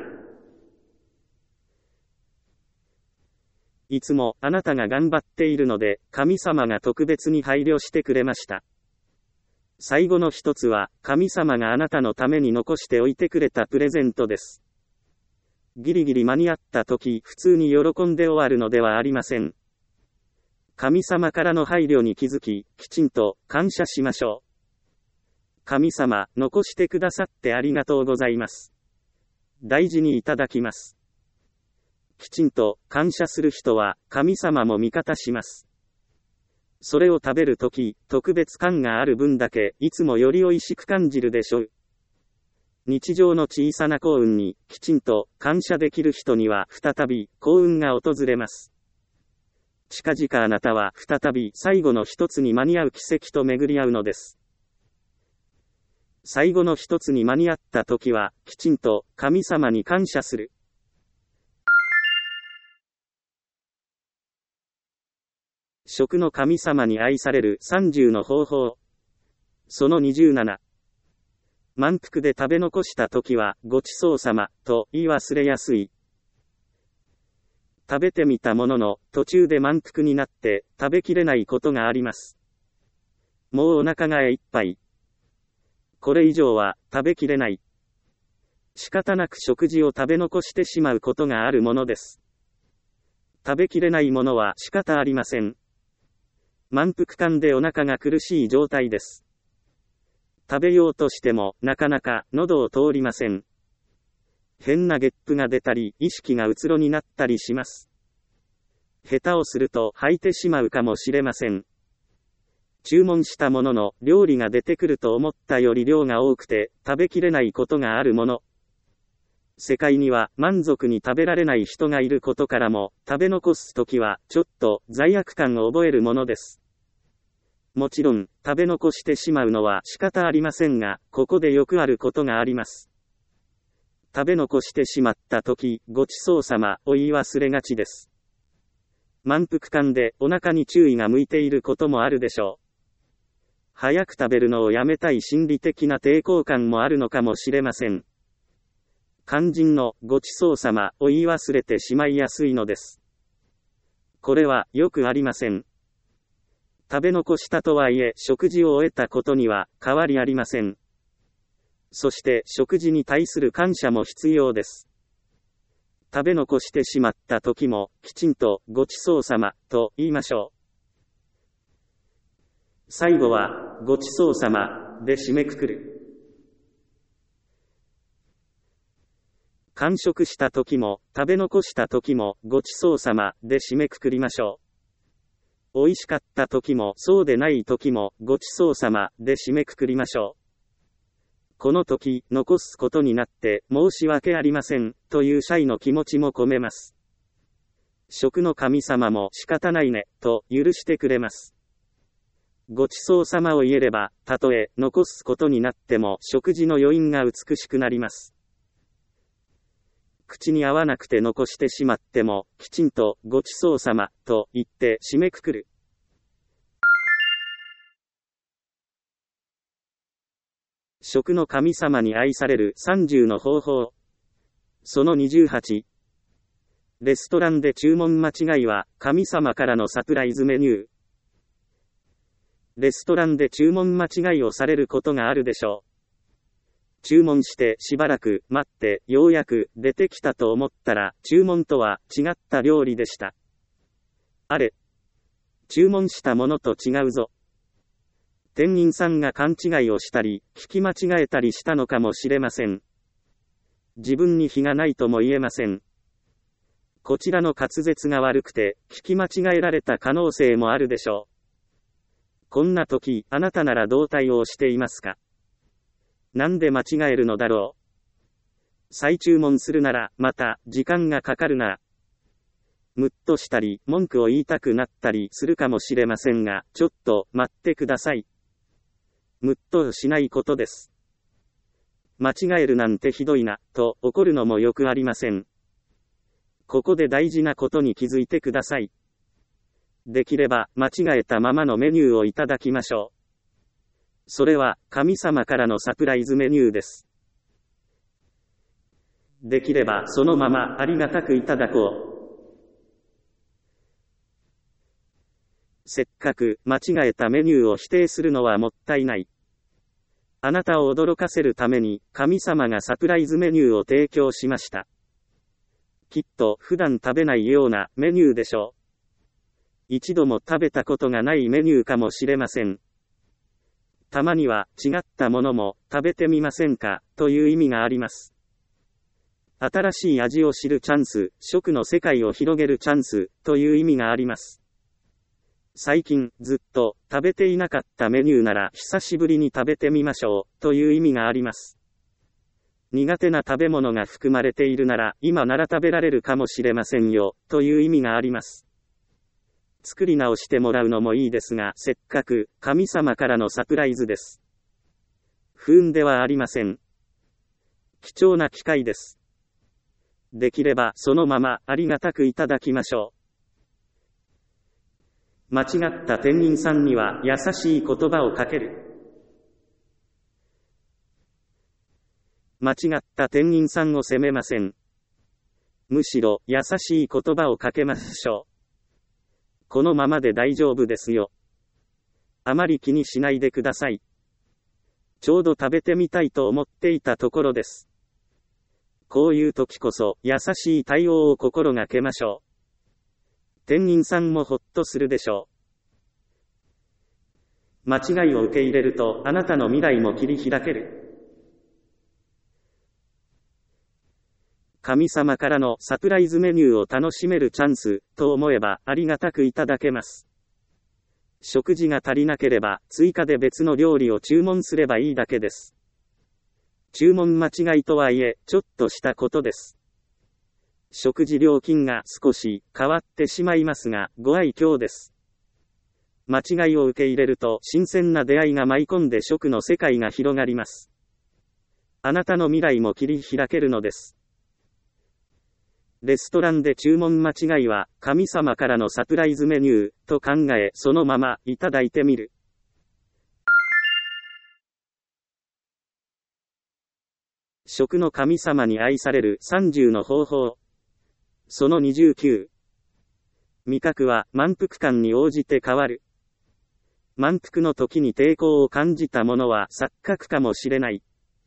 S1: いつもあなたが頑張っているので、神様が特別に配慮してくれました。最後の一つは、神様があなたのために残しておいてくれたプレゼントです。ギリギリ間に合った時、普通に喜んで終わるのではありません。神様からの配慮に気づき、きちんと感謝しましょう。神様、残してくださってありがとうございます。大事にいただきます。きちんと感謝する人は神様も味方します。 それを食べるとき、特別感がある分だけ、いつもより美味しく感じるでしょう。日常の小さな幸運に、きちんと感謝できる人には、再び幸運が訪れます。近々あなたは再び最後の一つに間に合う奇跡と巡り合うのです。最後の一つに間に合ったときは、きちんと神様に感謝する。食の神様に愛されるさんじゅうの方法。そのにじゅうなな。満腹で食べ残したときは、ごちそうさま、と言い忘れやすい。食べてみたものの、途中で満腹になって、食べきれないことがあります。もうお腹がいっぱい。これ以上は、食べきれない。仕方なく食事を食べ残してしまうことがあるものです。食べきれないものは仕方ありません。満腹感でお腹が苦しい状態です。食べようとしても、なかなか喉を通りません。変なゲップが出たり、意識がうつろになったりします。下手をすると吐いてしまうかもしれません。注文したものの、料理が出てくると思ったより量が多くて、食べきれないことがあるもの。世界には満足に食べられない人がいることからも、食べ残すときは、ちょっと罪悪感を覚えるものです。もちろん、食べ残してしまうのは仕方ありませんが、ここでよくあることがあります。食べ残してしまったとき、ごちそうさまを言い忘れがちです。満腹感でお腹に注意が向いていることもあるでしょう。早く食べるのをやめたい心理的な抵抗感もあるのかもしれません。肝心のごちそうさまを言い忘れてしまいやすいのです。これはよくありません。食べ残したとはいえ食事を終えたことには変わりありません。そして食事に対する感謝も必要です。食べ残してしまった時もきちんとごちそうさまと言いましょう。最後はごちそうさまで締めくくる。完食した時も食べ残した時もごちそうさまで締めくくりましょう。美味しかった時もそうでない時もごちそうさまで締めくくりましょう。この時残すことになって申し訳ありませんという謝意の気持ちも込めます。食の神様も仕方ないねと許してくれます。ごちそうさまを言えれば、たとえ残すことになっても食事の余韻が美しくなります。口に合わなくて残してしまっても、きちんとごちそうさまと言って締めくくる。食の神様に愛されるさんじゅうの方法。そのにじゅうはち。レストランで注文間違いは神様からのサプライズメニュー。レストランで注文間違いをされることがあるでしょう。注文してしばらく待ってようやく出てきたと思ったら注文とは違った料理でした。あれ、注文したものと違うぞ。店員さんが勘違いをしたり聞き間違えたりしたのかもしれません。自分に非がないとも言えません。こちらの滑舌が悪くて聞き間違えられた可能性もあるでしょう。こんな時、あなたならどう対応していますか？なんで間違えるのだろう。再注文するなら、また、時間がかかるな。ムッとしたり、文句を言いたくなったりするかもしれませんが、ちょっと、待ってください。ムッとしないことです。間違えるなんてひどいな、と怒るのもよくありません。ここで大事なことに気づいてください。できれば、間違えたままのメニューをいただきましょう。それは、神様からのサプライズメニューです。できれば、そのままありがたくいただこう。せっかく、間違えたメニューを否定するのはもったいない。あなたを驚かせるために、神様がサプライズメニューを提供しました。きっと、普段食べないようなメニューでしょう。一度も食べたことがないメニューかもしれません。たまには違ったものも食べてみませんかという意味があります。新しい味を知るチャンス、食の世界を広げるチャンスという意味があります。 最近、ずっと、食べていなかったメニューなら、久しぶりに食べてみましょう、という意味があります。苦手な食べ物が含まれているなら、今なら食べられるかもしれませんよ、という意味があります。作り直してもらうのもいいですが、せっかく、神様からのサプライズです。不運ではありません。貴重な機会です。できれば、そのまま、ありがたくいただきましょう。間違った店員さんには、優しい言葉をかける。間違った店員さんを責めません。むしろ、優しい言葉をかけましょう。このままで大丈夫ですよ。あまり気にしないでください。ちょうど食べてみたいと思っていたところです。こういう時こそ、優しい対応を心がけましょう。店員さんもほっとするでしょう。間違いを受け入れると、あなたの未来も切り開ける。神様からのサプライズメニューを楽しめるチャンス、と思えば、ありがたくいただけます。食事が足りなければ、追加で別の料理を注文すればいいだけです。注文間違いとはいえ、ちょっとしたことです。食事料金が少し変わってしまいますが、ご愛嬌です。間違いを受け入れると、新鮮な出会いが舞い込んで食の世界が広がります。あなたの未来も切り開けるのです。レストランで注文間違いは、神様からのサプライズメニュー、と考え、そのまま、いただいてみる。食の神様に愛されるさんじゅうの方法。そのにじゅうきゅう。味覚は満腹感に応じて変わる。満腹の時に抵抗を感じたものは錯覚かもしれない。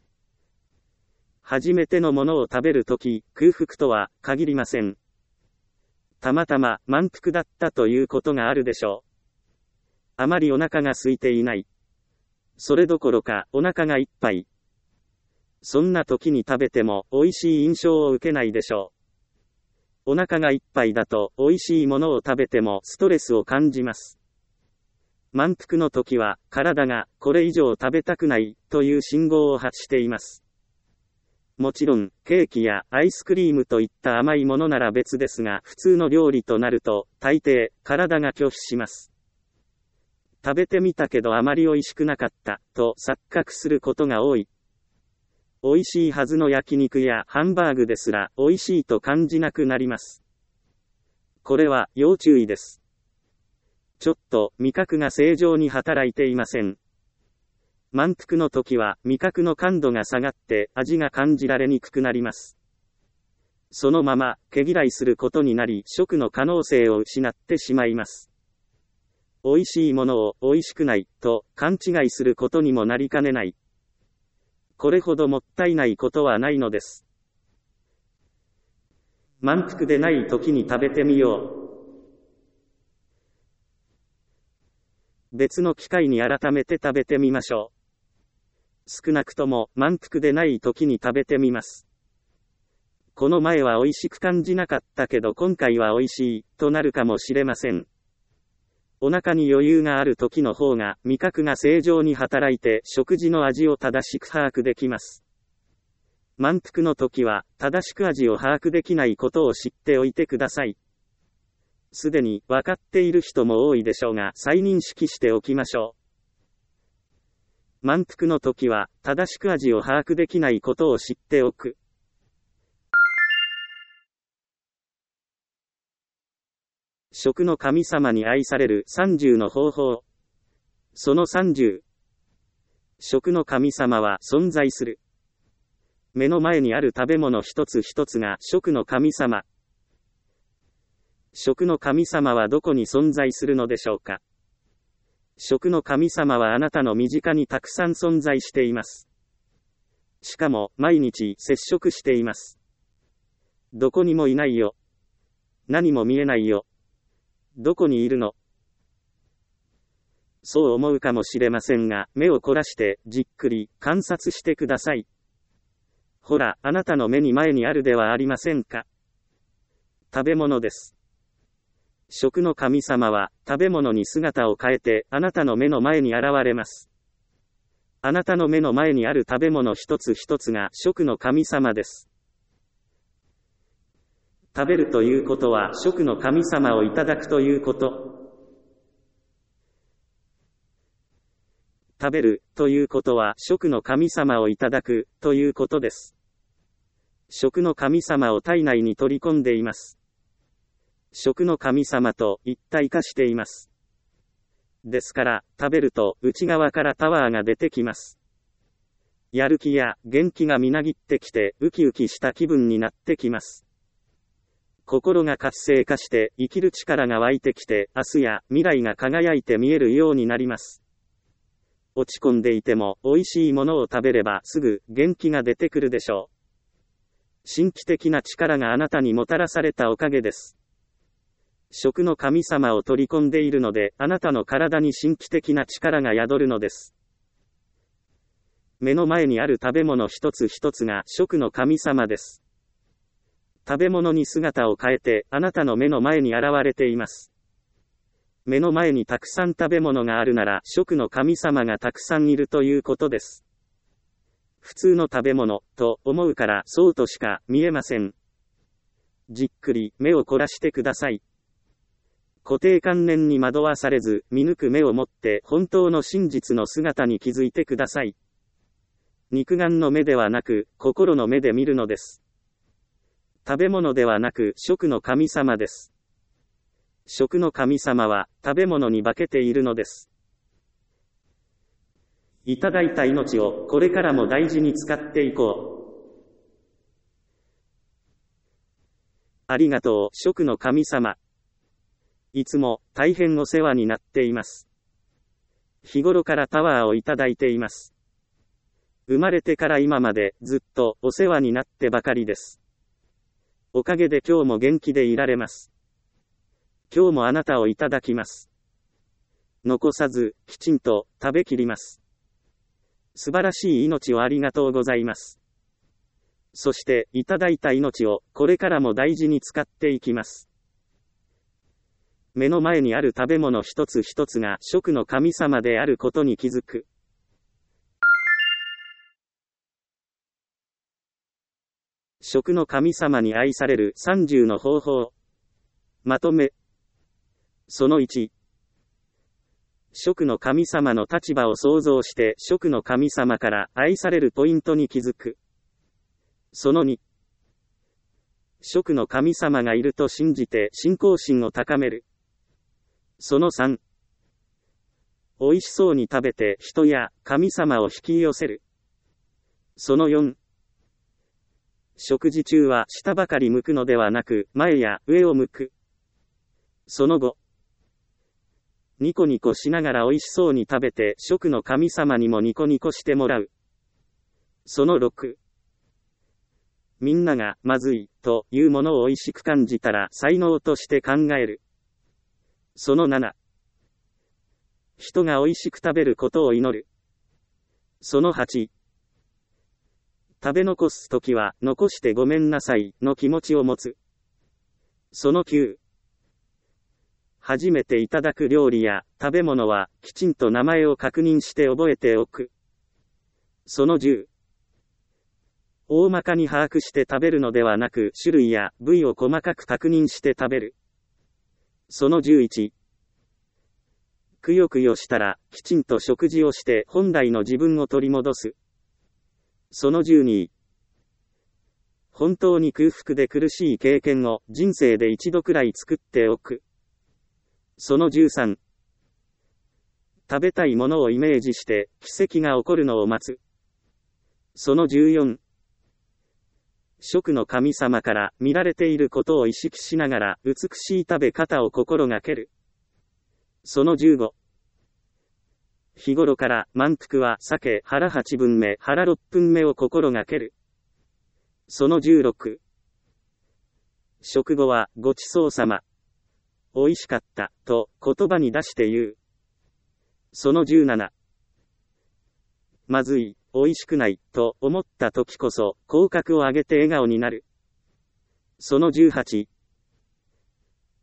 S1: 初めてのものを食べるとき、空腹とは限りません。たまたま満腹だったということがあるでしょう。あまりお腹が空いていない。それどころかお腹がいっぱい。そんな時に食べても美味しい印象を受けないでしょう。お腹がいっぱいだと美味しいものを食べてもストレスを感じます。満腹の時は体がこれ以上食べたくないという信号を発しています。もちろん、ケーキやアイスクリームといった甘いものなら別ですが、普通の料理となると、大抵、体が拒否します。食べてみたけどあまり美味しくなかった、と錯覚することが多い。美味しいはずの焼肉やハンバーグですら、美味しいと感じなくなります。これは、要注意です。ちょっと、味覚が正常に働いていません。満腹の時は味覚の感度が下がって味が感じられにくくなります。そのまま毛嫌いすることになり食の可能性を失ってしまいます。美味しいものを美味しくないと勘違いすることにもなりかねない。これほどもったいないことはないのです。満腹でない時に食べてみよう。別の機会に改めて食べてみましょう。少なくとも満腹でない時に食べてみます。この前は美味しく感じなかったけど今回は美味しいとなるかもしれません。お腹に余裕がある時の方が味覚が正常に働いて食事の味を正しく把握できます。満腹の時は正しく味を把握できないことを知っておいてください。すでに分かっている人も多いでしょうが再認識しておきましょう。満腹の時は、正しく味を把握できないことを知っておく。食の神様に愛されるさんじゅうの方法。そのさんじゅう。食の神様は存在する。目の前にある食べ物一つ一つが食の神様。食の神様はどこに存在するのでしょうか。食の神様はあなたの身近にたくさん存在しています。しかも、毎日接触しています。どこにもいないよ。何も見えないよ。どこにいるの？そう思うかもしれませんが、目を凝らして、じっくり、観察してください。ほら、あなたの目に前にあるではありませんか。食べ物です。 食の神様は、食べ物に姿を変えて、あなたの目の前に現れます。あなたの目の前にある食べ物一つ一つが、食の神様です。食べるということは、食の神様をいただくということ。食べる、ということは、食の神様をいただく、ということです。食の神様を体内に取り込んでいます。食の神様と一体化しています。ですから、食べると内側からパワーが出てきます。やる気や元気がみなぎってきて、ウキウキした気分になってきます。心が活性化して生きる力が湧いてきて、明日や未来が輝いて見えるようになります。落ち込んでいても、美味しいものを食べればすぐ元気が出てくるでしょう。神秘的な力があなたにもたらされたおかげです。食の神様を取り込んでいるので、あなたの体に神秘的な力が宿るのです。目の前にある食べ物一つ一つが食の神様です。食べ物に姿を変えて、あなたの目の前に現れています。目の前にたくさん食べ物があるなら、食の神様がたくさんいるということです。普通の食べ物、と思うから、そうとしか見えません。じっくり目を凝らしてください。固定観念に惑わされず、見抜く目を持って、本当の真実の姿に気づいてください。肉眼の目ではなく、心の目で見るのです。食べ物ではなく、食の神様です。食の神様は、食べ物に化けているのです。いただいた命を、これからも大事に使っていこう。ありがとう、食の神様。いつも、大変お世話になっています。日頃からパワーをいただいています。生まれてから今まで、ずっと、お世話になってばかりです。おかげで今日も元気でいられます。今日もあなたをいただきます。残さず、きちんと、食べきります。素晴らしい命をありがとうございます。そして、いただいた命を、これからも大事に使っていきます。目の前にある食べ物一つ一つが、食の神様であることに気づく。食の神様に愛されるさんじゅうの方法。まとめ。そのいち。食の神様の立場を想像して食の神様から愛されるポイントに気づく。そのに。食の神様がいると信じて信仰心を高める。そのさん。美味しそうに食べて人や神様を引き寄せる。そのよん。食事中は下ばかり向くのではなく前や上を向く。そのご。ニコニコしながら美味しそうに食べて食の神様にもニコニコしてもらう。そのろく。みんながまずいというものを美味しく感じたら才能として考える。そのなな。人が美味しく食べることを祈る。そのはち。食べ残すときは残してごめんなさいの気持ちを持つ。そのきゅう。初めていただく料理や食べ物はきちんと名前を確認して覚えておく。そのじゅう。大まかに把握して食べるのではなく種類や部位を細かく確認して食べる。そのじゅういち。くよくよしたらきちんと食事をして本来の自分を取り戻す。そのじゅうに。本当に空腹で苦しい経験を人生で一度くらい作っておく。そのじゅうさん。食べたいものをイメージして奇跡が起こるのを待つ。そのじゅうよん。食の神様から見られていることを意識しながら美しい食べ方を心がける。そのじゅうご。日頃から満腹は避け腹はちぶんめ腹ろっぷんめを心がける。そのじゅうろく。食後はごちそうさま。美味しかった、と言葉に出して言う。そのじゅうなな。まずい、美味しくない、と思った時こそ、口角を上げて笑顔になる。そのじゅうはち。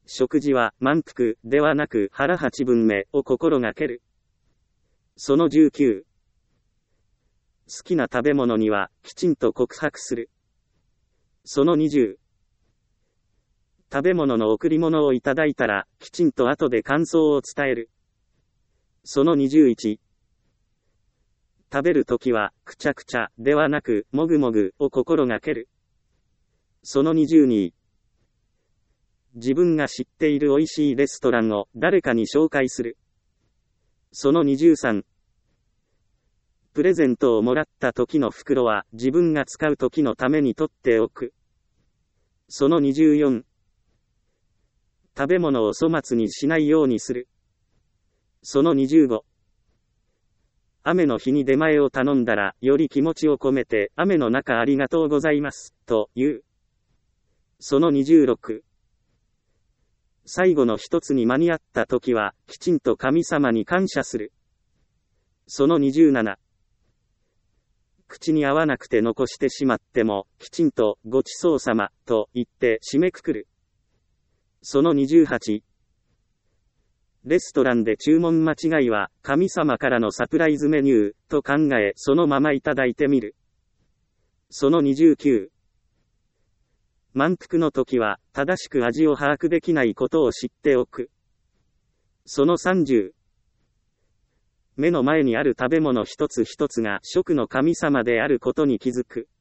S1: 食事は満腹ではなく腹八分目を心がける。そのじゅうきゅう。好きな食べ物にはきちんと告白する。そのにじゅう。食べ物の贈り物をいただいたらきちんと後で感想を伝える。そのにじゅういち。食べるときはくちゃくちゃではなくもぐもぐを心がける。そのにじゅうに。自分が知っている美味しいレストランを誰かに紹介する。そのにじゅうさん。プレゼントをもらった時の袋は自分が使う時のために取っておく。そのにじゅうよん。食べ物を粗末にしないようにする。そのにじゅうご。雨の日に出前を頼んだらより気持ちを込めて雨の中ありがとうございますと言う。そのにじゅうろく。最後の一つに間に合った時はきちんと神様に感謝する。そのにじゅうなな。口に合わなくて残してしまってもきちんとごちそうさまと言って締めくくる。そのにじゅうはち。レストランで注文間違いは神様からのサプライズメニューと考えそのままいただいてみる。そのにじゅうきゅう。満腹の時は正しく味を把握できないことを知っておく。そのさんじゅう。目の前にある食べ物一つ一つが食の神様であることに気づく。